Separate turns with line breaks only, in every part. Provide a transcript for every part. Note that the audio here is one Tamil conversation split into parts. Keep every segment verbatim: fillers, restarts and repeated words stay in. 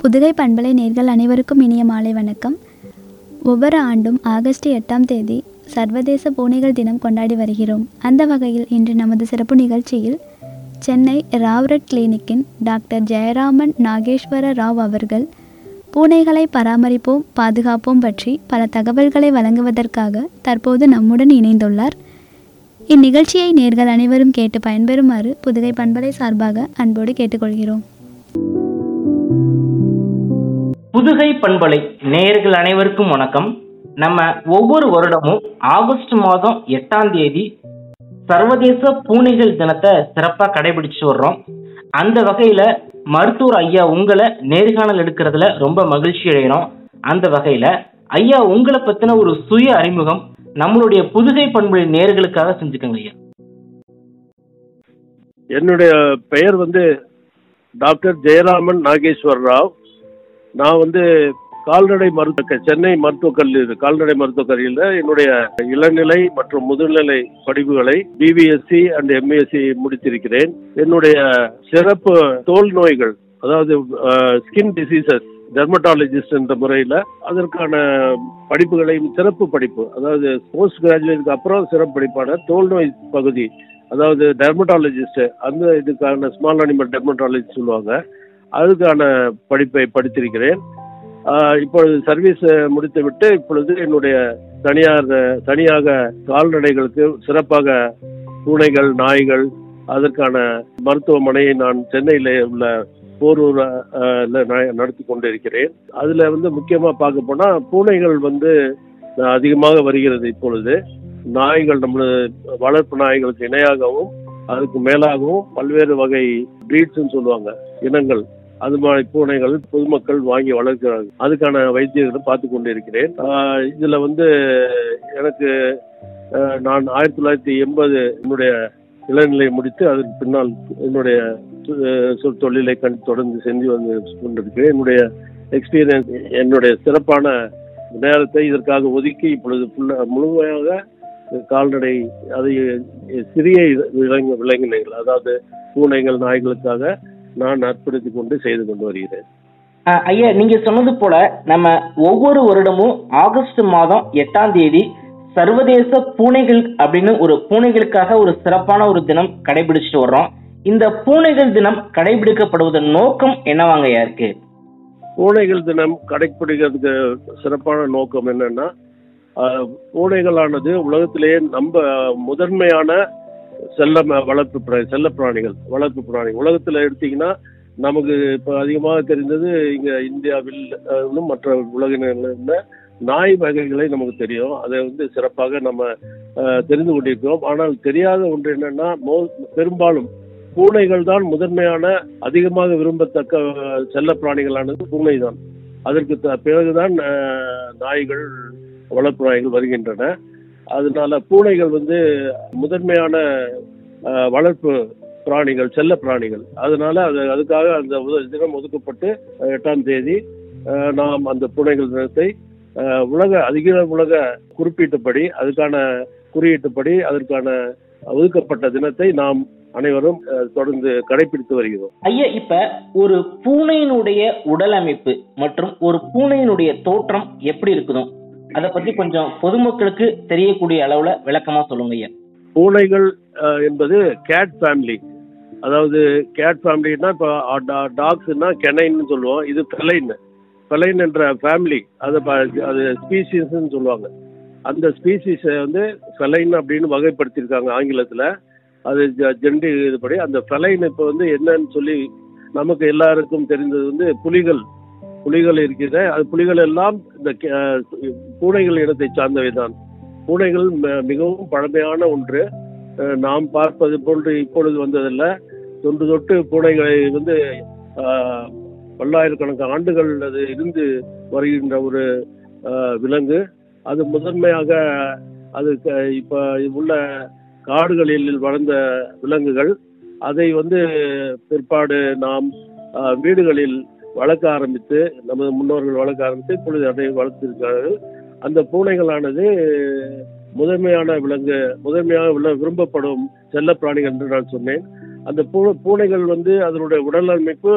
புதுகை பண்பலை நேர்கள் அனைவருக்கும் இனிய மாலை வணக்கம். ஒவ்வொரு ஆண்டும் ஆகஸ்ட் எட்டாம் தேதி சர்வதேச பூனைகள் தினம் கொண்டாடி வருகிறோம். அந்த வகையில் இன்று நமது சிறப்பு நிகழ்ச்சியில் சென்னை ராவ்ரட் கிளினிக்கின் டாக்டர் ஜெயராமன் நாகேஸ்வர ராவ் அவர்கள் பூனைகளை பராமரிப்போம் பாதுகாப்போம் பற்றி பல தகவல்களை வழங்குவதற்காக தற்போது நம்முடன் இணைந்துள்ளார். இந்நிகழ்ச்சியை நேர்கள் அனைவரும் கேட்டு பயன்பெறுமாறு புதுகை பண்பலை சார்பாக அன்போடு கேட்டுக்கொள்கிறோம்.
புதுகை பண்பலை நேயர்கள் அனைவருக்கும் வணக்கம். நம்ம ஒவ்வொரு வருடமும் ஆகஸ்ட் மாதம் எட்டாம் தேதி சர்வதேச பூனைகள் தினத்தை சிறப்பாக கடைபிடிச்சு வர்றோம். அந்த வகையில மருத்துவர் ஐயா உங்களை நேர்காணல் எடுக்கிறதுல ரொம்ப மகிழ்ச்சி அடைகிறோம். அந்த வகையில ஐயா உங்களை பத்தின ஒரு சுய அறிமுகம் நம்மளுடைய புதுகை பண்பலை நேயர்களுக்காக செஞ்சுக்கோங்க ஐயா.
என்னுடைய பெயர் வந்து டாக்டர் ஜெயராமன் நாகேஸ்வர ராவ். நான் வந்து கால்நடை மருத்துவ சென்னை மருத்துவக் கல்லூரி கால்நடை மருத்துவக் கல்லூரியில் என்னுடைய இளநிலை மற்றும் முதுநிலை படிப்புகளை பிபிஎஸ்சி அண்ட் எம்எஸ்சி முடித்திருக்கிறேன். என்னுடைய சிறப்பு தோல் நோய்கள், அதாவது ஸ்கின் டிசீசஸ், டெர்மட்டாலஜிஸ்ட் என்ற முறையில் அதற்கான படிப்புகளையும் சிறப்பு படிப்பு, அதாவது போஸ்ட் கிராஜுவேட்டுக்கு அப்புறம் சிறப்பு படிப்பான தோல் நோய் பகுதி, அதாவது டெர்மட்டாலஜிஸ்ட், அந்த இதுக்கான ஸ்மால் அனிமல் டெர்மட்டாலஜிஸ்ட் சொல்லுவாங்க, அதுக்கான படிப்பை படித்திருக்கிறேன். இப்பொழுது சர்வீஸ் முடித்துவிட்டு இப்பொழுது என்னுடைய தனியார் தனியாக கால்நடைகளுக்கு சிறப்பாக பூனைகள் நாய்கள் அதற்கான மருத்துவமனையை நான் சென்னையில் உள்ள போரூர் நடத்தி கொண்டிருக்கிறேன். அதில் வந்து முக்கியமாக பார்க்க போனால் பூனைகள் வந்து அதிகமாக வருகிறது. இப்பொழுது நாய்கள் நம்ம வளர்ப்பு நாய்களுக்கு இணையாகவும் அதுக்கு மேலாகவும் பல்வேறு வகை பிரீட்ஸ்ன்னு சொல்லுவாங்க, இனங்கள், அது மாதிரி பூனைகள் பொதுமக்கள் வாங்கி வளர்க்கிறார்கள். அதுக்கான வைத்தியர்களை பார்த்து கொண்டு இருக்கிறேன். இதுல வந்து எனக்கு நான் ஆயிரத்தி தொள்ளாயிரத்தி எண்பது என்னுடைய இளநிலை முடித்து அதற்கு பின்னால் என்னுடைய தொழிலை கண் தொடர்ந்து செஞ்சு வந்து கொண்டிருக்கிறேன். என்னுடைய எக்ஸ்பீரியன்ஸ், என்னுடைய சிறப்பான நேரத்தை இதற்காக ஒதுக்கி இப்பொழுது முழுமையாக கால்நடை, அது சிறிய விலங்கு விலங்கினங்கள் அதாவது பூனைகள் நாய்களுக்காக நான் அர்ப்பணித்து கொண்டு செய்து கொண்டு வருகிறேன்.
ஐயா, நீங்க சொன்னது போல நம்ம ஒவ்வொரு வருடமும் ஆகஸ்ட் மாதம் எட்டாம் தேதி சர்வதேச பூனைகள் அப்படின்னு ஒரு பூனைகளுக்காக ஒரு சிறப்பான ஒரு தினம் கடைபிடிச்சிட்டு வர்றோம். இந்த பூனைகள் தினம் கடைபிடிக்கப்படுவதன் நோக்கம் என்னவாங்க ஐயா இருக்கு?
பூனைகள் தினம் கடைபிடிக்கிறதுக்கு சிறப்பான நோக்கம் என்னன்னா, பூனைகளானது உலகத்திலேயே நம்ம முதன்மையான செல்ல வளர்ப்பு செல்ல பிராணிகள் வளர்ப்பு பிராணிகள் உலகத்தில் எடுத்தீங்கன்னா நமக்கு இப்போ அதிகமாக தெரிந்தது இங்கே இந்தியாவில் மற்ற உலகின நாய் வகைகளை நமக்கு தெரியும். அதை வந்து சிறப்பாக நம்ம தெரிந்து கொண்டிருக்கிறோம். ஆனால் தெரியாத ஒன்று என்னன்னா, மோ பெரும்பாலும் பூனைகள் தான் முதன்மையான அதிகமாக விரும்பத்தக்க செல்ல பிராணிகளானது பூனை தான். அதற்கு பிறகுதான் நாய்கள் வளர்ப்பு நாய்கள் வருகின்றன. அதனால பூனைகள் வந்து முதன்மையான வளர்ப்பு பிராணிகள், செல்ல பிராணிகள். அதனால அது அதுக்காக அந்த தினம் ஒதுக்கப்பட்டு எட்டாம் தேதி நாம் அந்த பூனைகள் தினத்தை உலக அதிக உலக குறிப்பீட்டுப்படி, அதுக்கான குறியீட்டுப்படி அதற்கான ஒதுக்கப்பட்ட தினத்தை நாம் அனைவரும் தொடர்ந்து கடைபிடித்து வருகிறோம்.
ஐயா, இப்ப ஒரு பூனையினுடைய உடல் அமைப்பு மற்றும் ஒரு பூனையினுடைய தோற்றம் எப்படி இருக்குதும் அதை பத்தி கொஞ்சம் பொதுமக்களுக்கு தெரியக்கூடிய அளவுல விளக்கமா சொல்லுங்க ஐயா.
பூனைகள் என்பது கேட் ஃபேமிலி, அதாவது கேட் ஃபேமிலின்னா இப்போ டாக்ஸ்னா கெனைன்னு சொல்லுவோம், இது ஃபெலைன். ஃபெலைன் என்ற ஃபேமிலி, அது அது ஸ்பீசிஸ்ன்னு சொல்லுவாங்க. அந்த ஸ்பீசிஸை வந்து ஃபெலைன் அப்படின்னு வகைப்படுத்தியிருக்காங்க ஆங்கிலத்தில். அது ஜெண்டி இதுபடி அந்த ஃபெலைன் இப்போ வந்து என்னன்னு சொல்லி நமக்கு எல்லாருக்கும் தெரிந்தது வந்து புலிகள். புலிகள் இருக்கிற அது புலிகள் எல்லாம் இந்த பூனைகள் இனத்தை சார்ந்தவை தான். பூனைகள் மிகவும் பழமையான ஒன்று. நாம் பார்ப்பது போன்று இப்பொழுது வந்ததில்லை. தொன்று தொட்டு பூனைகளை வந்து பல்லாயிரக்கணக்கான ஆண்டுகள் அது இருந்து வருகின்ற ஒரு விலங்கு. அது முதன்மையாக அது இப்போ உள்ள காடுகளில் வளர்ந்த விலங்குகள். அதை வந்து பிற்பாடு நாம் வீடுகளில் வளர்க்க ஆரம்பித்து, நமது முன்னோர்கள் வளர்க்க ஆரம்பித்து இப்பொழுது அதை வளர்த்திருக்கிறார்கள். அந்த பூனைகளானது முதன்மையான விலங்கு, முதன்மையாக வில விரும்பப்படும் செல்ல பிராணிகள் என்று நான் சொன்னேன். அந்த பூ பூனைகள் வந்து அதனுடைய உடல் அமைப்பு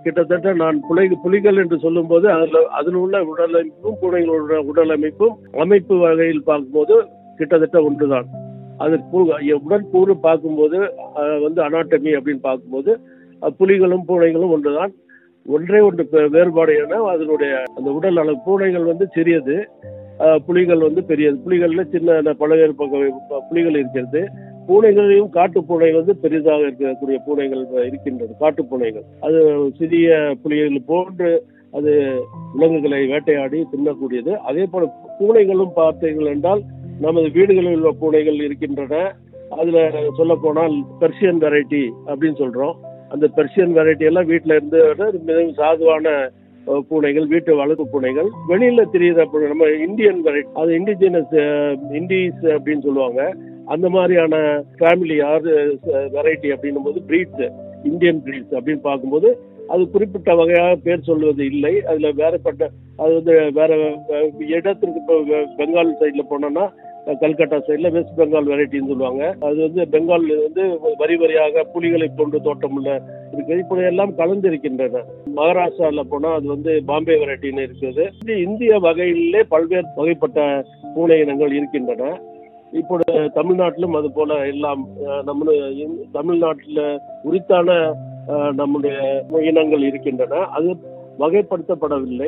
கிட்டத்தட்ட நான் புலி புலிகள் என்று சொல்லும் போது அதில் அதில் உள்ள உடலமைப்பும் பூனைகளோட உடலமைப்பும் அமைப்பு வகையில் பார்க்கும்போது கிட்டத்தட்ட ஒன்றுதான். அது உடற்கூறு பார்க்கும்போது வந்து அனாட்டமி அப்படின்னு பார்க்கும்போது புலிகளும் பூனைகளும் ஒன்றுதான். ஒன்றே ஒன்று வேறுபாடு ஏன்னா அதனுடைய அந்த உடல் அளவு. பூனைகள் வந்து சிறியது, புலிகள் வந்து பெரியது. புலிகள்ல சின்ன பல்வேறு புலிகள் இருக்கிறது. பூனைகளையும் காட்டு பூனை வந்து பெரிதாக இருக்கக்கூடிய பூனைகள் இருக்கின்றது. காட்டு பூனைகள் அது சிறிய புலிகள் போன்று அது விலங்குகளை வேட்டையாடி தின்னக்கூடியது. அதே போல பூனைகளும் பார்த்தீர்கள் என்றால் நமது வீடுகளில் உள்ள பூனைகள் இருக்கின்றன. அதுல சொல்ல போனால் பெர்சியன் வெரைட்டி அப்படின்னு சொல்றோம். அந்த பெர்சியன் வெரைட்டி எல்லாம் வீட்டுல இருந்து மிகவும் சாதுவான பூனைகள், வீட்டு வளர்ப்பு பூனைகள். வெளியில தெரியுது நம்ம இந்தியன் வெரைட்டி, அது இண்டிஜினஸ் இண்டீஸ் அப்படின்னு சொல்லுவாங்க. அந்த மாதிரியான ஃபேமிலி ஆர் வெரைட்டி அப்படின்னும் போது பிரீட்ஸ், இந்தியன் பிரீட்ஸ் அப்படின்னு பார்க்கும்போது அது குறிப்பிட்ட வகையாக பேர் சொல்வது இல்லை. அதுல வேறப்பட்ட அது வந்து வேற இடத்திற்கு இப்போ பெங்கால் சைட்ல போனோம்னா கல்கட்டா சைட்ல வெஸ்ட் பெங்கால் வெரைட்டின்னு சொல்லுவாங்க. அது வந்து பெங்கால் வந்து வரி வரியாக புலிகளை போன்று தோட்டம் உள்ள இருக்கு. இப்போ எல்லாம் கலந்து இருக்கின்றன. மகாராஷ்டிரால போனா அது வந்து பாம்பே வெரைட்டின்னு இருக்குது. இந்திய வகையிலே பல்வேறு வகைப்பட்ட பூனை இனங்கள் இருக்கின்றன. இப்போது தமிழ்நாட்டிலும் அது போல எல்லாம் நம்ம தமிழ்நாட்டில் உரித்தான நம்முடைய இனங்கள் இருக்கின்றன. அது வகைப்படுத்தப்படவில்லை.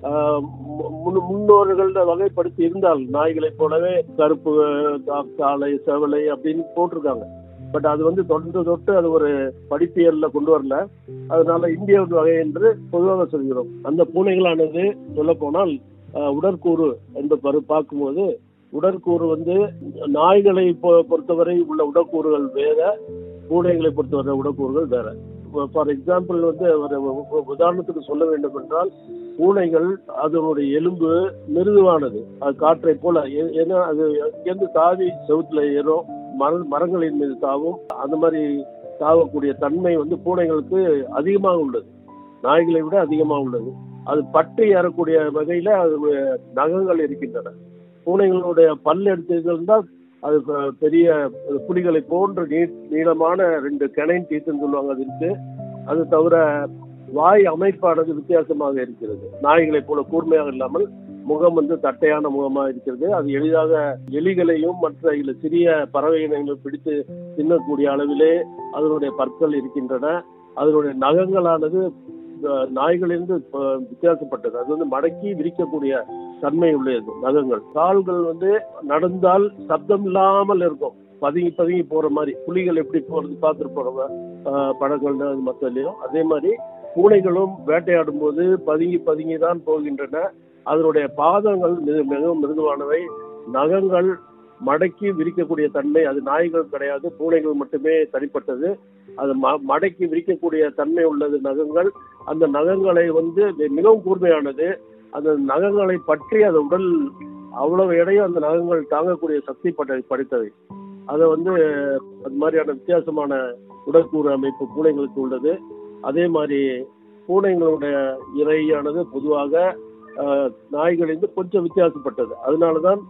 முன்னோர்கள் வகைப்படுத்தி இருந்தால் நாய்களை போலவே கருப்பு, காளை, செவலை அப்படின்னு போட்டிருக்காங்க. பட் அது வந்து தொன்று தொட்டு அது ஒரு படிப்பியல்ல கொண்டு வரல. அதனால இந்திய வகை என்று பொதுவாக சொல்கிறோம். அந்த பூனைகளானது சொல்ல போனால் உடற்கூறு என்று பார்க்கும்போது உடற்கூறு வந்து நாய்களை பொறுத்தவரை உள்ள உடற்கூறுகள் வேற, பூனைகளை பொறுத்தவரை உடற்கூறுகள் வேற. ஃபார் எக்ஸாம்பிள் வந்து ஒரு உதாரணத்துக்கு சொல்ல வேண்டும் என்றால் பூனைகள் அதனுடைய எலும்பு மிருதுவானது, அது காற்றை போல. ஏன்னா அது எங்கேருந்து தாவி செவுத்துல ஏறும், மர மரங்களின் மீது தாவும். அந்த மாதிரி தாவக்கூடிய தன்மை வந்து பூனைகளுக்கு அதிகமாக உள்ளது, நாய்களை விட அதிகமாக உள்ளது. அது பற்றி ஏறக்கூடிய வகையில அது நகங்கள் இருக்கின்றன. பூனைகளுடைய பல் எடுத்திருந்தால் அது பெரிய புலிகளை போன்ற நீ நீளமான ரெண்டு கெனைன் டீத்துன்னு சொல்லுவாங்க அது இருக்கு. அது தவிர வாய் அமைப்பானது வித்தியாசமாக இருக்கிறது. நாய்களை போல கூர்மையாக இல்லாமல் முகம் வந்து தட்டையான முகமாக இருக்கிறது. அது எளிதாக எலிகளையும் மற்ற சிறிய பறவை இனங்களையும் பிடித்து தின்னக்கூடிய அளவிலே அதனுடைய பற்கள் இருக்கின்றன. அதனுடைய நகங்களானது நாய்களிலிருந்து வித்தியாசப்பட்டது. அது வந்து மடக்கி விரிக்கக்கூடிய தன்மை உள்ளது நகங்கள். கால்கள் வந்து நடந்தால் சப்தம் இல்லாமல் இருக்கும், பதுங்கி பதுங்கி போற மாதிரி. புலிகள் எப்படி போறது பார்த்துட்டு போறவங்க படங்கள் மத்தியிலையும் அதே மாதிரி பூனைகளும் வேட்டையாடும் போது பதுங்கி பதுங்கி தான் போகின்றன. அதனுடைய பாதங்கள் மிகவும் மிருதுவானவை. நகங்கள் மடக்கி விரிக்கக்கூடிய தன்மை அது நாய்கள் கிடையாது, பூனைகள் மட்டுமே தனிப்பட்டது. அது மடக்கி விரிக்கக்கூடிய தன்மை உள்ளது நகங்கள். அந்த நகங்களை வந்து மிகவும் கூர்மையானது. அந்த நகங்களை பற்றி அந்த உடல் அவ்வளவு எடையும் அந்த நகங்கள் தாங்கக்கூடிய சக்தி பட்ட படித்தவை. அதை வந்து அது மாதிரியான வித்தியாசமான உடற்கூறு அமைப்பு பூனைகளுக்கு உள்ளது. அதே மாதிரி பூனைகளுடைய இறையானது பொதுவாக நாய்களிலிருந்து கொஞ்சம் வித்தியாசப்பட்டது. அதனாலதான்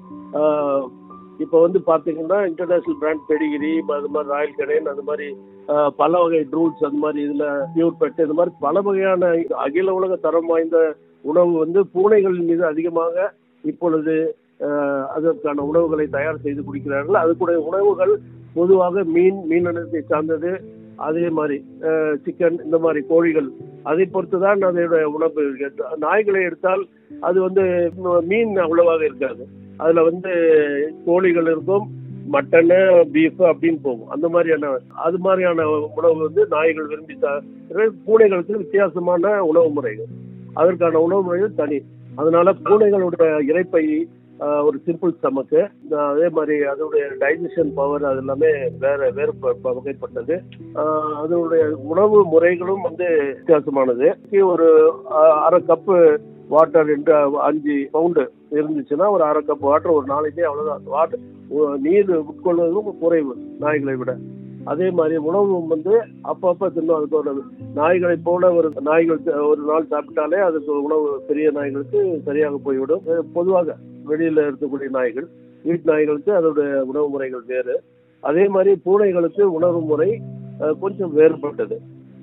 இப்போ வந்து பார்த்தீங்கன்னா இன்டர்நேஷனல் பிராண்ட் பெடிகிரி, அது மாதிரி ராயல் கெனைன், அது மாதிரி பல வகை ட்ரூல்ஸ், அது மாதிரி இதில் பியூர் பெட், இது மாதிரி பல வகையான அகில உலக தரம் வாய்ந்த உணவு வந்து பூனைகளின் மீது அதிகமாக இப்பொழுது அதற்கான உணவுகளை தயார் செய்து குடிக்கிறார்கள். அதுக்குடைய உணவுகள் பொதுவாக மீன், மீன் இனத்தை சார்ந்தது. அதே மாதிரி சிக்கன், இந்த மாதிரி கோழிகள், அதை பொறுத்து தான் அதோடைய உணவு. நாய்களை எடுத்தால் அது வந்து மீன் அவ்வளவாக இருக்காது. அதுல வந்து கோழிகள் இருக்கும், மட்டனு, பீஃப் அப்படின்னு போகும். அந்த மாதிரியான அது மாதிரியான உணவு வந்து நாய்கள் விரும்பி. பூனைகளுக்கு வித்தியாசமான உணவு முறைகள், அதற்கான உணவு முறைகள் தனி. அதனால பூனைகளுடைய இறைப்பை ஒரு சிம்பிள் ஸ்டமக்கு, அதே மாதிரி அதனுடைய டைஜஷன் பவர் அது எல்லாமே வேற வேறு வகைப்பட்டது. அதனுடைய உணவு முறைகளும் வந்து வித்தியாசமானது. ஒரு அரை கப்பு வாட்டர் என்று அஞ்சு பவுண்டு இருந்துச்சுன்னா ஒரு அரை கப் வாட்டர் ஒரு நாளைக்கே அவ்வளவுதான். வாட்டர் நீர் உட்கொள்வதும் குறைவு நாய்களை விட. அதே மாதிரி உணவும் வந்து அப்பப்ப தின்னும். அதுக்கு ஒரு நாய்களை போல ஒரு நாய்கள் ஒரு நாள் சாப்பிட்டாலே அதுக்கு உணவு பெரிய நாய்களுக்கு சரியாக போய்விடும். பொதுவாக வெளியில இருக்கக்கூடிய நாய்கள், வீட்டு நாய்களுக்கு அதோடைய உணவு முறைகள் வேறு. அதே மாதிரி பூனைகளுக்கு உணவு முறை கொஞ்சம் வேறுபட்டது.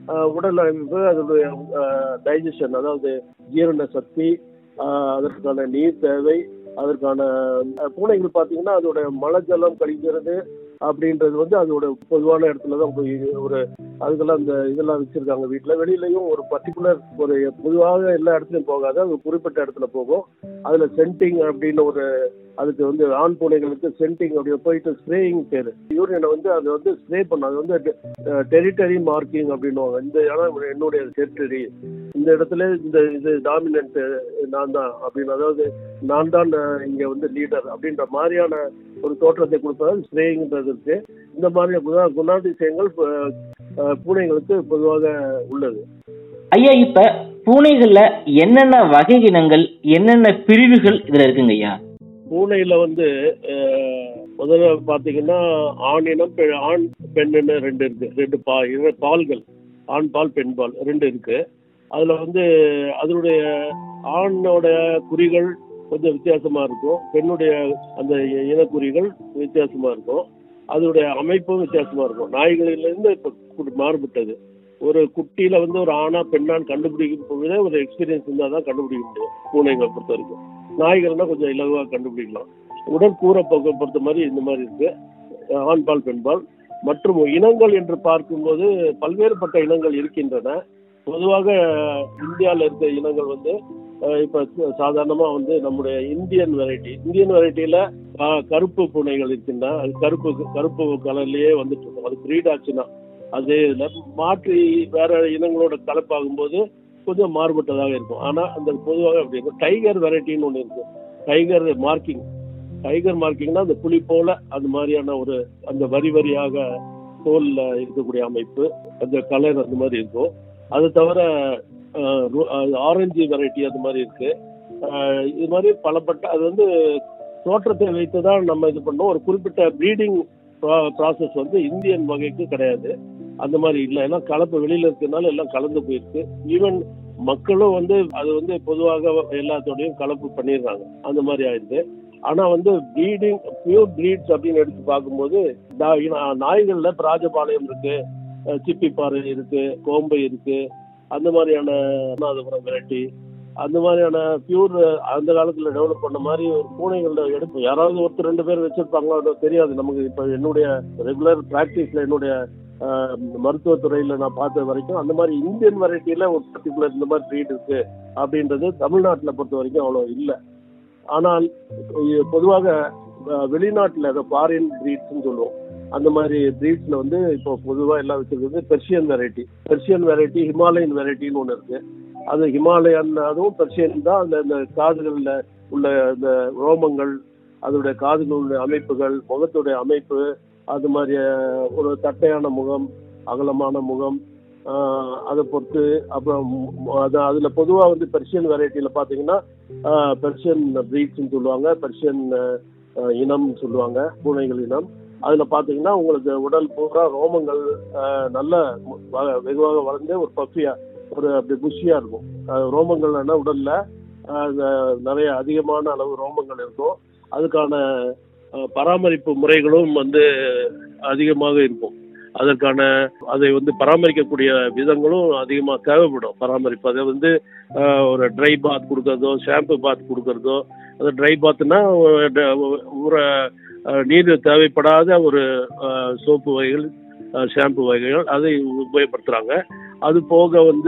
ஆஹ் உடல் அமைப்பு, அதனுடைய டைஜஷன், அதாவது ஜீரண சக்தி, ஆஹ் அதற்கான நீர் தேவை, அதற்கான அஹ், பூனைகள் பார்த்தீங்கன்னா அதோட மலஜலம் கழிக்கிறது அப்படின்றது வந்து அதோட பொதுவான இடத்துல தான் போய் ஒரு அதுக்கெல்லாம் அந்த இதெல்லாம் வச்சிருக்காங்க வீட்டில். வெளியிலையும் ஒரு பர்டிகுலர் ஒரு பொதுவாக எல்லா இடத்துலையும் போகாது, அது குறிப்பிட்ட இடத்துல போகும். அதில் சென்டிங் அப்படின்னு ஒரு அதுக்கு வந்து ஆண் பூனைகளுக்கு சென்டிங் அப்படி போயிட்டு ஸ்ப்ரேயிங் பேர். யூரியனை வந்து அது வந்து ஸ்ப்ரே பண்ணும். அது வந்து டெரிட்டரி மார்க்கிங் அப்படின்னுவாங்க. இந்த இடம் என்னுடைய டெரிட்டரி, இந்த இடத்துல இந்த இது டாமினன்ட் நான் தான் அப்படின்னு, அதாவது நான் தான் இங்கே வந்து லீடர் அப்படின்ற மாதிரியான ஒரு தோற்றத்தை கொடுப்பது ஸ்ப்ரேயிங்ன்றதுக்கு. இந்த மாதிரி குணா குணாதிசயங்கள் பூனைகளுக்கு பொதுவாக உள்ளது.
ஐயா, இப்ப பூனைகள்ல என்னென்ன வகை இனங்கள், என்னென்ன பிரிவுகள் இதுல இருக்குங்க ஐயா?
பூனையில வந்து முதல்ல பாத்தீங்கன்னா ஆண் இனம், ஆண் பெண்ணுன்னு ரெண்டு இருக்கு. ரெண்டு பா பால்கள், ஆண் பால் பெண் பால் ரெண்டு இருக்கு. அதுல வந்து அதனுடைய ஆணோட குறிகள் கொஞ்சம் வித்தியாசமா இருக்கும், பெண்ணுடைய அந்த இனக்குறிகள் வித்தியாசமா இருக்கும், அதனுடைய அமைப்பும் வித்தியாசமா இருக்கும். நாய்களிலிருந்து இப்போ மாறுபட்டது. ஒரு குட்டியில வந்து ஒரு ஆணா பெண்ணான்னு கண்டுபிடிக்கும் பொழுதே ஒரு எக்ஸ்பீரியன்ஸ் இருந்தால் தான் கண்டுபிடிக்க முடியும் பூனைகளை பொறுத்த வரைக்கும். நாய்கள்னா கொஞ்சம் இலகுவாக கண்டுபிடிக்கலாம். உடற்கூரை போக்க பொறுத்த மாதிரி இந்த மாதிரி இருக்கு, ஆண்பால் பெண்பால். மற்றும் இனங்கள் என்று பார்க்கும்போது பல்வேறுபட்ட இனங்கள் இருக்கின்றன. பொதுவாக இந்தியாவில் இருக்க இனங்கள் வந்து இப்போ சாதாரணமாக வந்து நம்முடைய இந்தியன் வெரைட்டி, இந்தியன் வெரைட்டியில் கருப்பு பூனைகள் இருக்கின்றன. அது கருப்பு கருப்பு கலர்லேயே வந்துட்டு இருக்கும். அது பிரீட் ஆச்சுன்னா அதே இதில் மாற்றி வேற இனங்களோட கலப்பாகும்போது கொஞ்சம் மாறுபட்டதாக இருக்கும். ஆனால் அந்த பொதுவாக அப்படி இருக்கும். டைகர் வெரைட்டின்னு ஒன்று இருக்கு. டைகர் மார்க்கிங், டைகர் மார்க்கிங்னா அந்த புலி போல அந்த மாதிரியான ஒரு அந்த வரி வரியாக தோல்ல இருக்கக்கூடிய அமைப்பு, அந்த கலர் அந்த மாதிரி இருக்கும். அது தவிர ஆரஞ்சு வெரைட்டி அது மாதிரி இருக்கு. இது மாதிரி பலப்பட்ட அது வந்து தோற்றத்தை வைத்து தான் நம்ம இது பண்ணோம். ஒரு குறிப்பிட்ட ப்ரீடிங் ப்ராசஸ் வந்து இந்தியன் வகைக்கு கிடையாது, அந்த மாதிரி இல்லை. எல்லாம் கலப்பு வெளியில இருக்கிறதுனால எல்லாம் கலந்து போயிருக்கு. ஈவன் மக்களும் வந்து அது வந்து பொதுவாக எல்லாத்தோடையும் கலப்பு பண்ணிடுறாங்க, அந்த மாதிரி ஆயிடுது. ஆனா வந்து ப்ரீடிங் பியூர் ப்ரீட்ஸ் அப்படின்னு எடுத்து பார்க்கும்போது நாய்கள்ல ராஜபாளையம் இருக்கு, சிப்பிப்பாறை இருக்கு, கோம்பை இருக்கு, அந்த மாதிரியான வெரைட்டி, அந்த மாதிரியான பியூர் அந்த காலத்துல டெவலப் பண்ண மாதிரி பூனைகள எடுப்பு யாராவது ஒருத்தர் ரெண்டு பேர் வச்சிருப்பாங்களோ தெரியாது நமக்கு. இப்ப என்னுடைய ரெகுலர் பிராக்டிஸ்ல என்னுடைய மருத்துவத்துறையில நான் பார்த்த வரைக்கும் அந்த மாதிரி இந்தியன் வெரைட்டியில ஒரு பர்டிகுலர் இந்த மாதிரி ப்ரீட் இருக்கு அப்படின்றது தமிழ்நாட்டுல பொறுத்த வரைக்கும் அவ்வளோ இல்லை. ஆனால் பொதுவாக வெளிநாட்டுல அதை ஃபாரின் ப்ரீட்ஸ்ன்னு சொல்லுவோம். அந்த மாதிரி ப்ரீட்ஸ்ல வந்து இப்போ பொதுவாக எல்லாம் வச்சிருக்கிறது Persian variety. Persian variety, Himalayan வெரைட்டின்னு ஒன்று இருக்கு. அது ஹிமாலயன், அதுவும் பெர்ஷியன் தான். அந்த இந்த காதுகளில் உள்ள இந்த ரோமங்கள், அதோடைய காதுகளுடைய அமைப்புகள், முகத்துடைய அமைப்பு, அது மாதிரி ஒரு தட்டையான முகம், அகலமான முகம், அதை பொறுத்து. அப்புறம் அது அதில் பொதுவாக வந்து பெர்ஷியன் வெரைட்டியில் பார்த்தீங்கன்னா பெர்ஷியன் ப்ரீட்ஸ்ன்னு சொல்லுவாங்க, பெர்ஷியன் இனம்னு சொல்லுவாங்க, பூனைகள் இனம். அதில் பார்த்தீங்கன்னா உங்களுக்கு உடல் பூரா ரோமங்கள் நல்ல வெகுவாக வளர்ந்து ஒரு பஃபியா ஒரு அப்படி புஷியாக இருக்கும். ரோமங்கள்னா உடல்ல நிறைய அதிகமான அளவு ரோமங்கள் இருக்கும். அதுக்கான பராமரிப்பு முறைகளும் வந்து அதிகமாக இருக்கும். அதற்கான அதை வந்து பராமரிக்கக்கூடிய விதங்களும் அதிகமாக தேவைப்படும் பராமரிப்பு. அதை வந்து ஒரு ட்ரை பாத் கொடுக்கறதோ, ஷாம்பு பாத் கொடுக்கறதோ. அது ட்ரை பாத்னா ஒரு நீர் தேவைப்படாத ஒரு சோப்பு வகைகள், ஷாம்பு வகைகள் அதை உபயோகப்படுத்துகிறாங்க. அது போக வந்து